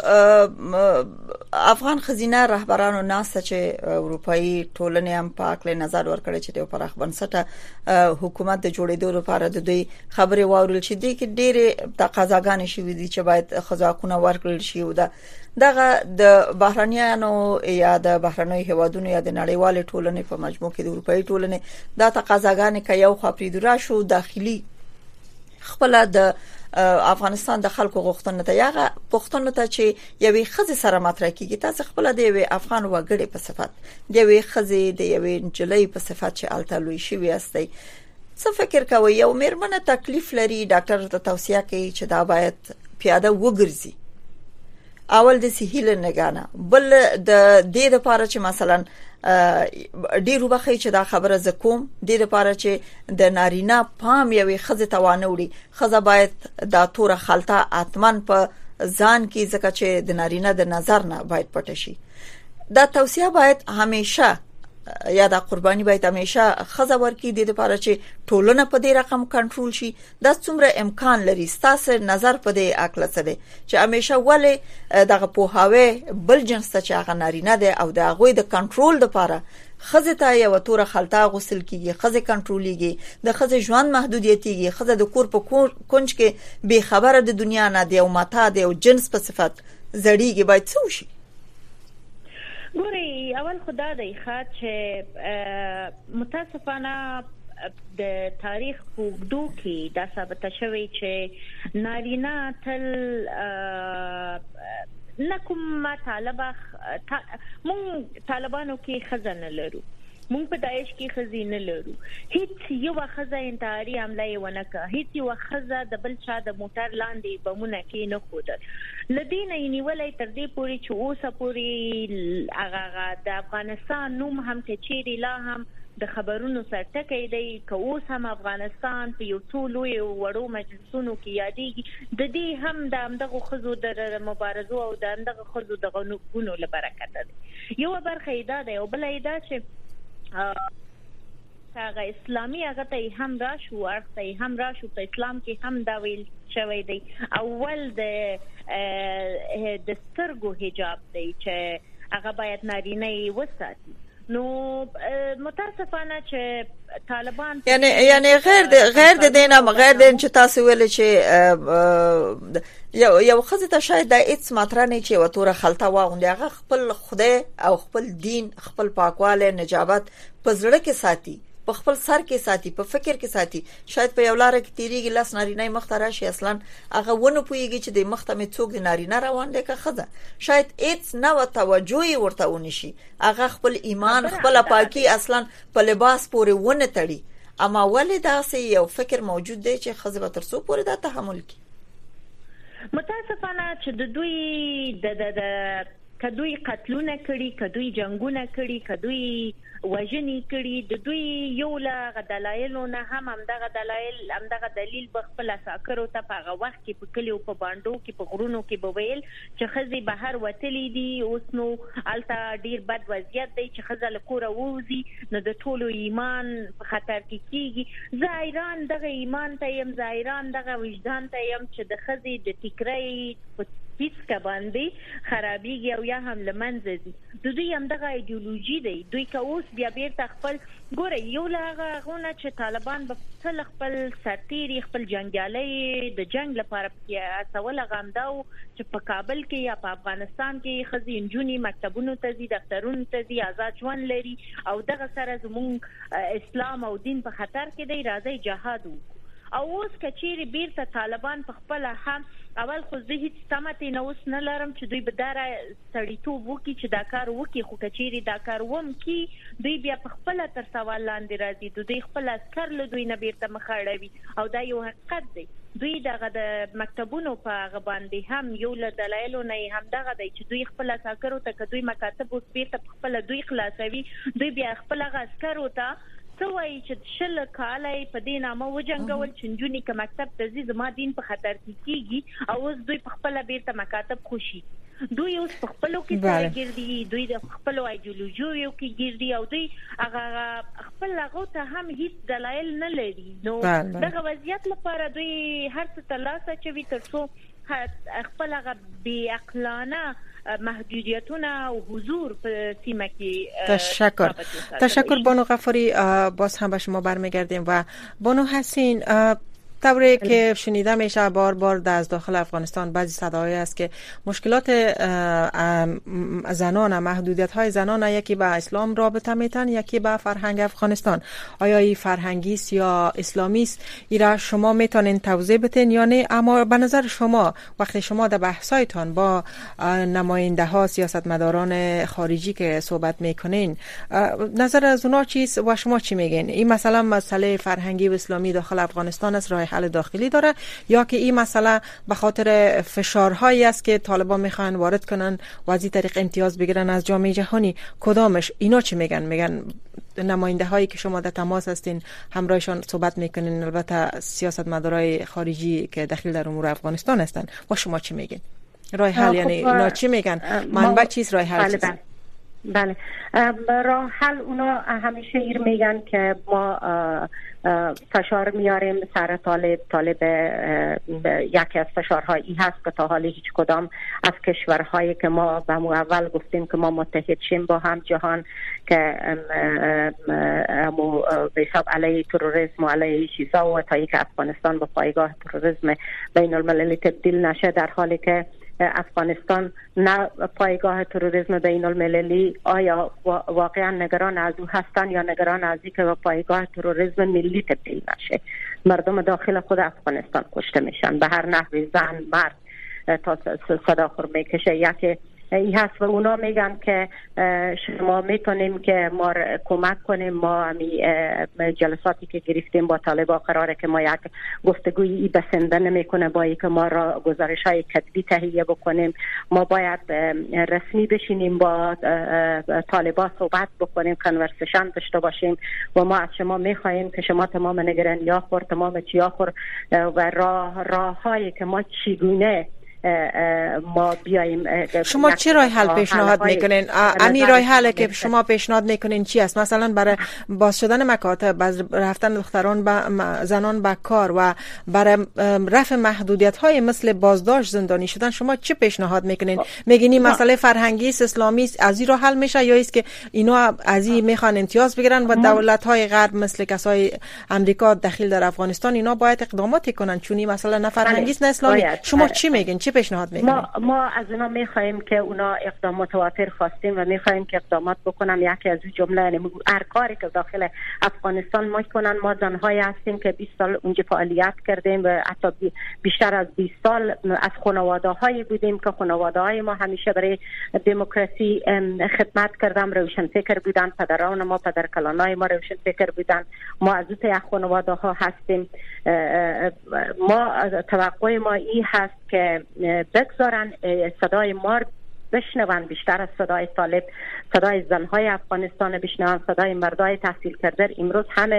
د افغان خزینه رهبرانو ناسه چې اروپאי ټولنې هم په اړه نظر ورکړي چې د پراخ بنسټه حکومت د جوړېدو لپاره د دوی خبرې واورل شي، دي کې ډېرې تقاضاګانې شوې دي چې باید خزاکونه ورکړل شي او دا دغه د بهرنیانو یا د بهرنیو هیوادونو یا د نړیوال ټولنې په مجموع کې د اروپאי ټولنې دا تقاضاګانې کې یو خاپری درا شو داخلي خپل د افغانستان د خلکو غوښتنه ته یغه غوښتنه ته چې یوې خزې سره مطرح کیږي. تاسو خپل د یوې افغان وګړي په صفت، د یوې خزې، د یوې نجلۍ په صفت چې التلوي شوی استي، څه فکر کوي؟ یو میرمنه تکلیف لري، ډاکټر ته توصیه کوي چې دا باید پیاده وګرځي، اول د سهیل نگانه، بل د دې لپاره چې مثلا ډیرو بخی چې دا خبره زکوم د لپاره چې د نارینه پام یوې خزه توانه وړي، خزه باید دا تور خلطه اتمن په ځان کې ځکه چې د نارینه د نظر نه باید پټ شي. دا توصیه باید همیشه یا د قرباني باید همیشه خزه ورکی د لپاره چې ټولنه په دې رقم کنټرول شي. دا څومره امکان لري؟ ستاسو نظر په دې اکله څه دی چې همیشه ولې دغه پوهاوی بل جنس ته چې هغه نارینه دی او د هغه د کنټرول لپاره خزه ته یو تور خلطه غسل کیږي، خزه کنټرولېږي، د خزه ژوند محدودیتېږي، خزه د کور په کونج کې به خبره د دنیا نه دی او ماته دی او جنس په صفت زړیږي. باید څه وشي؟ ګوري، اول خدا دی خاط چې متاسفانه د تاریخ په اوږدو کې دا ثابته شوی چې نارینه تل نه کوم طالبه مونږ طالبانو کې خزانه لرو، مونږ په داعش کې خزینه لرو، هیڅ یو خزه انتحاري حمله ونه کړه، هیڅ یو خزه د بل چا د موټر لاندې بمونه کې نه خودل. لدینه یې ولې تر دې پوري چې اوسه پوري هغه د افغانستان نوم هم ته چیرې لا هم د خبرونو سرټکې دی، که اوس هم افغانستان په یو څو لوی وړو مجلسونو کې یادېږي، د دې هم د همدغه خزو د مبارزو او د همدغه خزو د غنونو له برکته دی. یو برخه یې دا دی او بل یې دا چې هغه اسلامي هغه ته هم راشو ورته هم راشو په اسلام کې هم دا ویل شوی دی. اول د د سترګو حجاب دی چې هغه باید نارینه یې وساتي. نو متاسفانه چې طالبان یعنی یعنی غیر د غیر د دینه غیر د چې تاسو ویل چې یو یو خزه ته شاید د ایت ماتره نه چې وتوره خلطه واغوندي، هغه خپل خدای او خپل دین، خپل پاکواله، نجابت په زړه کې ساتي، په خپل سر کې ساتي، په فکر کې ساتي. شاید په یو لار کې تیریږي لاس نارینه مخ ته راشي، اصلا هغه ونه پويږي چې د مخ ته مې څوک د نارینه روان دی که خزه. شاید هیڅ نه توجه ورته ونشي، هغه خپل ایمان خپل پاکي اصلا په لباس پورې ونه تړي. اما ولې داسې یو فکر موجود دی چې خزه به تر څو پورې دا تحمل کوي؟ متاسفانه چې د دوی د د د کدوې قتلونه کړي، کدوې جنگونه کړي، کدوې وژنې کړي، د دوی یو له دلایلو نه هم همدغه دلایل همدغه دلیل بخپل ساکرو ته په هغه وخت کې په کلیو په باندو کې په غرونو کې به ویل چې خزي بهر وتلې دي. اوس نو الته ډیر بد وضعیت دی چې خزه له کوره ووزي نو د ټولو ایمان په خطر کې کیږي. ظاهران دغه ایمان ته يم، ظاهران دغه وجدان ته يم چې د خزي د ټیکرای هیڅ کا باندې خرابېږي او یا هم لمنځه دي. د دوی هم دغه ایدئولوژي دی. دوی که اوس بیا بیرته خپل ګوره یو له هغونه چې طالبان به تل خپل سرتیري خپل جنګیالي د جنگ لپاره اڅول غمداو چې په کابل کې یا په افغانستان کې خزي انجونی مکتبونو ته ځي، دفترونو ته ځي، آزاد ژوند لري او دغه سره زموږ اسلام او دین په خطر کې دی. راځي جهاد وکړو. او اوس کچېری بیرته طالبان په خپل هم اول خو زه هیڅ تمته نه اوس نه لرم چې دوی به داره سړیتوب وکړي چې دا کار وکړي، خو کچېری دا کار وم کی دوی بیا په خپل تر سوال لاندې راځي. دوی خپل عسكر له دوی نه بیرته مخاړوي او دا یو حقیقت دی. دوی دغه د مکتبونو په هغه باندې هم یو له دلایلو نه هم دغه دی چې دوی خپل عسكرو ته کدوې مکاتب اوس بیرته خپل دوی خلاصوي. دوی بیا خپل عسكرو ته سوای چې شل کالای په دې نامه وجنګول چې نجونی که مکتب ته ځي زما دین په خطر کې کیږي او اوس دوی په خپل بیرته مکاتب خوشي. دوی اوس په خپلو کې سره ګرځي، دوی د خپلو ایدئولوژیو کې ګرځي او دوی هغه خپل هغه ته هم هیڅ دلایل نه لري. نو دغه وضعیت لپاره دوی هر څه ترلاسه کوي تر څو خپل هغه بې عقلانه محدودیتونه او حضور په سیمه کې. تشکر تشکر بانو غفاری. باز هم به شما برمیگردیم و بانو حسین، طوری که شنیده میشه بار بار از داخل افغانستان بعضی صداهایی است که مشکلات زنان، محدودیت های زنان یکی به اسلام رابطه میتن، یکی به فرهنگ افغانستان. آیا این فرهنگی است یا اسلامی است؟ ایرا شما میتونین توضیح بدین یا نه؟ اما به نظر شما وقتی شما در بحثایتان با نماینده ها سیاستمداران خارجی که صحبت میکنین، نظر از اونا چیست و شما چی میگین؟ این مثلا مسئله فرهنگی و اسلامی داخل افغانستان است راه حل داخلی داره یا که این مسئله به خاطر فشارهایی است که طالبان میخوان وارد کنن و از این طریق امتیاز بگیرن از جامعه جهانی؟ کدامش؟ اینا چی میگن؟ میگن نماینده هایی که شما در تماس هستین همراهشان صحبت میکنین، البته سیاستمدارای خارجی که دخیل در امور افغانستان هستن، و شما چی میگین؟ راه حل یعنی اینا چی میگن؟ منبع چیست؟ راه حل چیست؟ بله راه حل اونا همیشه ایر میگن که ما فشار میاریم سر طالب. طالب یکی از فشارهای ای هست که تا حالی هیچ کدام از کشورهایی که ما به اول گفتیم که ما متحد شیم با هم جهان که به حساب علیه تروریسم و علیه چیزا و تا یک افغانستان به پایگاه تروریسم بین المللی تبدیل نشه، در حالی که افغانستان نه پایگاه تروریسم بین المللی، آیا واقعا نگران از او هستن یا نگران از اینکه به پایگاه تروریسم ملی تبدیل نشه؟ مردم داخل خود افغانستان کشته میشن به هر نحوی، زن مرد تا صدا خور میکشه. یکی این هست و اونا میگن که شما میتونیم که ما کمک کنیم. ما همی جلساتی که گرفتیم با طالبان قراره که ما یک گفتگویی بسنده نمیکنه با ای که ما را گزارش های کتبی تهیه بکنیم. ما باید رسمی بشینیم با طالبان صحبت بکنیم، کنورسیشن داشته باشیم و ما از شما میخواهیم که شما تمام نگرانی خور، تمام چیا خور و راه راه هایی که ما چگونه ما بیایم. شما چه راه حل پیشنهاد میکنین؟ امی راه حل که شما پیشنهاد میکنین چی است؟ مثلا برای باز شدن مکاتب، رفتن دختران با زنان به کار و برای رفع محدودیت های مثل بازداشت، زندانی شدن، شما چه پیشنهاد میکنین؟ میگینی مسئله فرهنگی است، اسلامی است، از این راه حل میشه یا است که اینا از این میخوان امتیاز بگیرن و دولت های غرب مثل کسای امریکا دخیل در افغانستان اینا باید اقداماتی کنن چون این مسئله نه فرهنگی است نه اسلامی؟ شما چی میگین؟ چه پیشنهاد میکنید؟ ما ما از اونا میخوایم که اونا اقدام متواتر خواستیم و میخوایم که اقدامات بکنن. یکی از جمله یعنی هر کاری که داخل افغانستان ما کنن. ما زنهایی هستیم که بیست سال اونجا فعالیت کردیم و حتی بیشتر از بیست سال از خانواده هایی بودیم که خانواده های ما همیشه برای دموکراسی خدمت کردن، روشن فکر بودن. پدران ما، پدر کلانای ما روشن فکر بودن. ما از اون یک خانواده ها هستیم. ما توقع ما این هست که بگذارن صدای ما بشنون، بیشتر از صدای طالب، صدای زنهای افغانستان بشنون، صدای مردای تحصیل کرده. امروز همه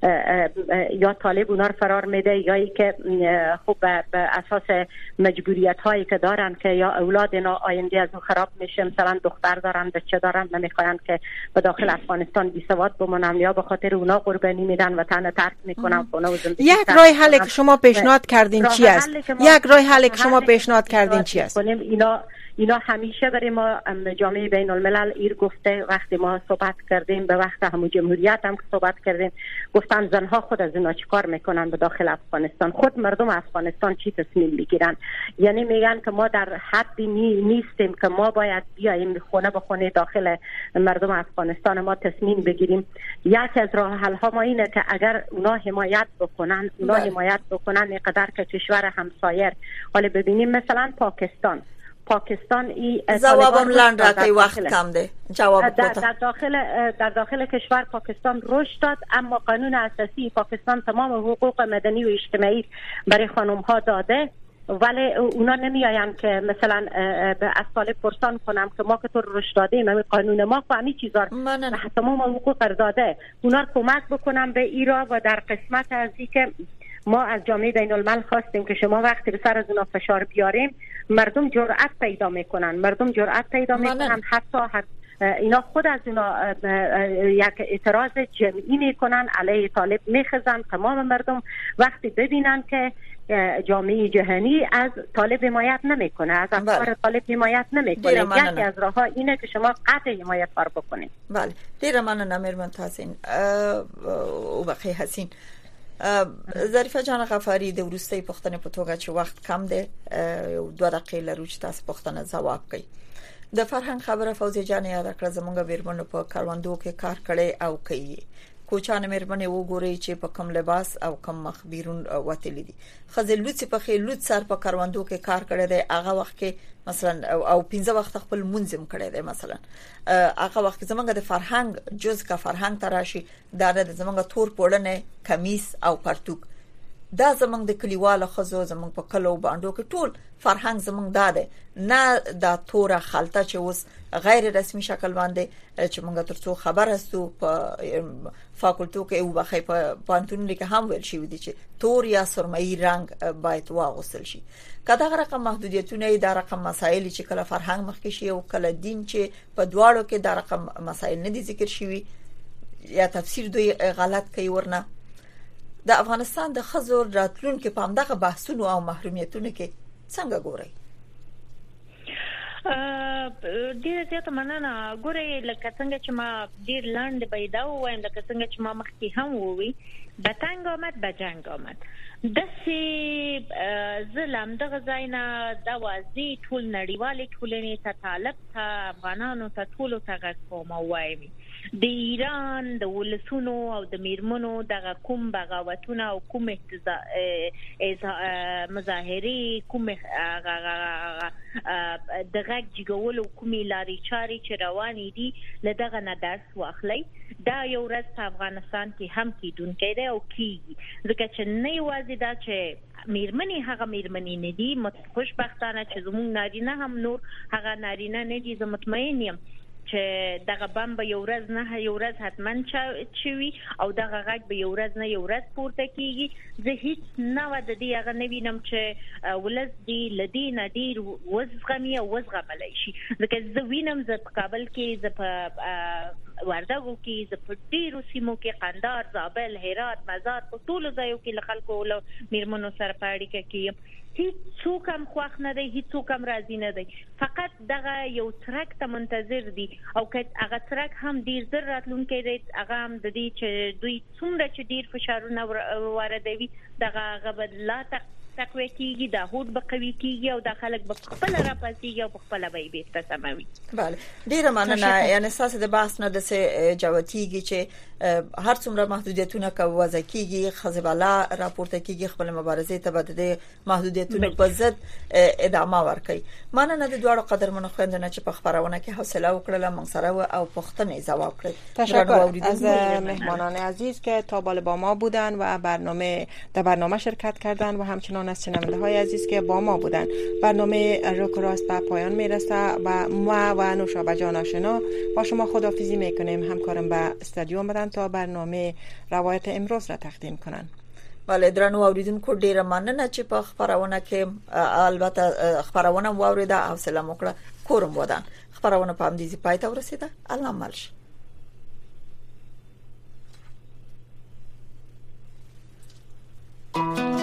یا طالب اونا رو فرار میده یا ای که خب به اساس مجبوریت هایی که دارن که یا اولاد اینا آینده از اون خراب میشه، مثلا دختر دارن، بچه دارن، نمیخواین که به داخل افغانستان بی سواد بمونن یا به خاطر اونا قربانی میدن وطن ترک میکنن خونه و زندگی. یک راه حل که شما پیشنهاد کردین چی است؟ یک راه حل که شما پیشنهاد کردین چی است؟ اینا اینا همیشه برای ما جامعه بین الملل ایر گفته. وقتی ما صحبت کردیم به وقت همون جمهوریت هم که صحبت کردیم گفتن زنها خود از اینا چیکار میکنن به داخل افغانستان، خود مردم افغانستان چی تصمیم میگیرن. یعنی میگن که ما در حدی نی نیستیم که ما باید بیایم خونه به خونه داخل مردم افغانستان ما تصمیم بگیریم. یکی از راه حل ها ما اینه که اگر اونا حمایت بکنن اونا حمایت بکنن اینقدر که کشور همسایر، حالا ببینیم مثلا پاکستان پاکستان ای جوابم لند راکی وقت کم ده جواب در, در داخل در داخل کشور پاکستان رشد داد، اما قانون اساسی پاکستان تمام حقوق مدنی و اجتماعی برای خانم ها داده، ولی اونا نمیایم که مثلا از طالب پرسان کنم که ما که تو رشد دادیم همین قانون ما و همین چیزا تمام حقوق داده، اونا کمک بکنم به ایران. و در قسمت از این که ما از جامعه بین الملل خواستیم که شما وقتی به سر از اونا فشار بیاریم مردم جرأت پیدا میکنن، مردم جرأت پیدا میکنن، حتی حتی اینا خود از اینا یک اعتراض جمعی میکنن علیه طالب میخزن. تمام مردم وقتی ببینن که جامعه جهانی از طالب حمایت نمیکنه، از افکار طالب حمایت نمیکنه، یکی از راهها اینه که شما قطع حمایت کار بکنید. بله، دیر ممنون امیر ممتازین او بقیه حسین. ظریفه جان غفاری د ورستۍ پښتنې په توګه چې وخت کم دی دوه دقیقې لرو چې تاسو پښتنه ځواب کړئ. د فرهنګ خبره فوزیه جان یاد کړه زمونږ بیرمنو په کاروندو کې کار کړي او کوي. کوچان مېرمنې وګوري چې په کم لباس او کم مخ بیرون وتلی دي. خزل لوڅ په خېلوت سر په کاروندو کې کار کړي دی، هغه وخت کې مثلا او پنځه وخت خپل منظم کړي دی. مثلا هغه وخت زمونږ د فرهنګ جز کا فرهنګ تراشي دا د زمونږ تور پوړنه کمیس او پرتوک دا زمونږ د کلیواله خزو زمونږ په کلو باندې کې ټول فرهنګ زمونږ داده نه دا توره خلطه چې اوس غیر رسمي شکل باندې چې موږ ترڅو خبر هستو په فاکولټو کې او بخې په پانتون کې هم ویل شي ودي چې تور یا سرمایي رنگ باید واغوسل شي. کدا رقم محدودیتونه دا رقم مسائل چې کله فرهنګ مخکې شي او کله دین چې په دواړو کې دا رقم مسائل نه دي ذکر شوی یا تفسیر دوی غلط کوي ورنه د افغانستان د خزور راتلونکو په همدغه بحثونو او محرومیتونو کې څنګه ګورئ؟ ډیر زیات مننه. ګورئ لکه څنګه چې ما ډیر لاندې پیدا وایم، لکه څنګه چې ما مخکې هم ووی به تنگ آمد به جنگ آمد. داسې ظلم دغه ځای نه د واضح ټول نړیوالې ټولنې ته طالب ته افغانانو ته ټولو ته غږ کوم وایم د ایران د ولسونو او د میرمنو دغه کوم بغاوتونه او کوم مظاهرې کوم دغه جګول او کومې لارې چارې چې روانې دي له دغه نه درس واخلئ. دا یو ورځ په افغانستان کې هم کیدونکی دی او کیږي، ځکه چې نه یوازې دا چې میرمنې هغه میرمنې نه دي، خوشبختانه چې زموږ نارینه هم نور هغه نارینه نه دي. زه مطمئن یم چې دغه بم به یو ورځ نه یو ورځ حتما چوي او دغه غږ به یو ورځ نه یو ورځ پورته کیږي. زه هیڅ نه د دې هغه نه وینم چې ولس دی لدی نه ډیر وزغمي او وزغملی شي، ځکه زه وینم زه په کابل کې زه په وردګو کې زه په ډیرو سیمو کې قندار، زابل، هرات، مزار په ټولو ځایو کې له خلکو له میرمنو سره په اړیکه کې یم. هیڅ څوک هم خوښ نه دی، هیڅ څوک هم راضي نه دی، فقط دغه یو ترک ته منتظر دي او که هغه ترک هم ډیر زر راتلونکی دی هغه هم د دې چې دوی څومره چې ډیر فشارونه واردوي دغه هغه به لا تقویه کیږي د هوډ به قوي کیږي او د خلک به خپل راپاسيږي او خپل به بیرته سموي. بله ډیره مننه. یعنی اساس د بحث نه د سه جواتیږي چې هر څومره محدودیتونه کو وضع کیږي خزباله راپورته کیږي خپل مبارزه ته بد د محدودیتونو په ضد ادامه ورکړي. مننه د دوړو قدرمنو خويندنه چې په خبرونه کې حوصله وکړه موږ سره او پوښتنه جواب کړې. تشکر از مهمانان عزیز که تا بالا با ما بودن و برنامه در برنامه شرکت کردند و همچنان از شنونده های عزیز که با ما بودن. برنامه رک و راست به پایان میرسه و ما و نوشابه جان آشنا با شما خداحافظی میکنیم. همکارم به استودیو آمدن تا برنامه روایت امروز را تقدیم کنند. بله درنو اوریدونکو ډیره مننه چې په خبرونه کې البته خبرونه واوریده حوصله مو کړه کورم ودان. خبرونه په همدې ځای پای ته ورسیده. الله ملش. Thank you.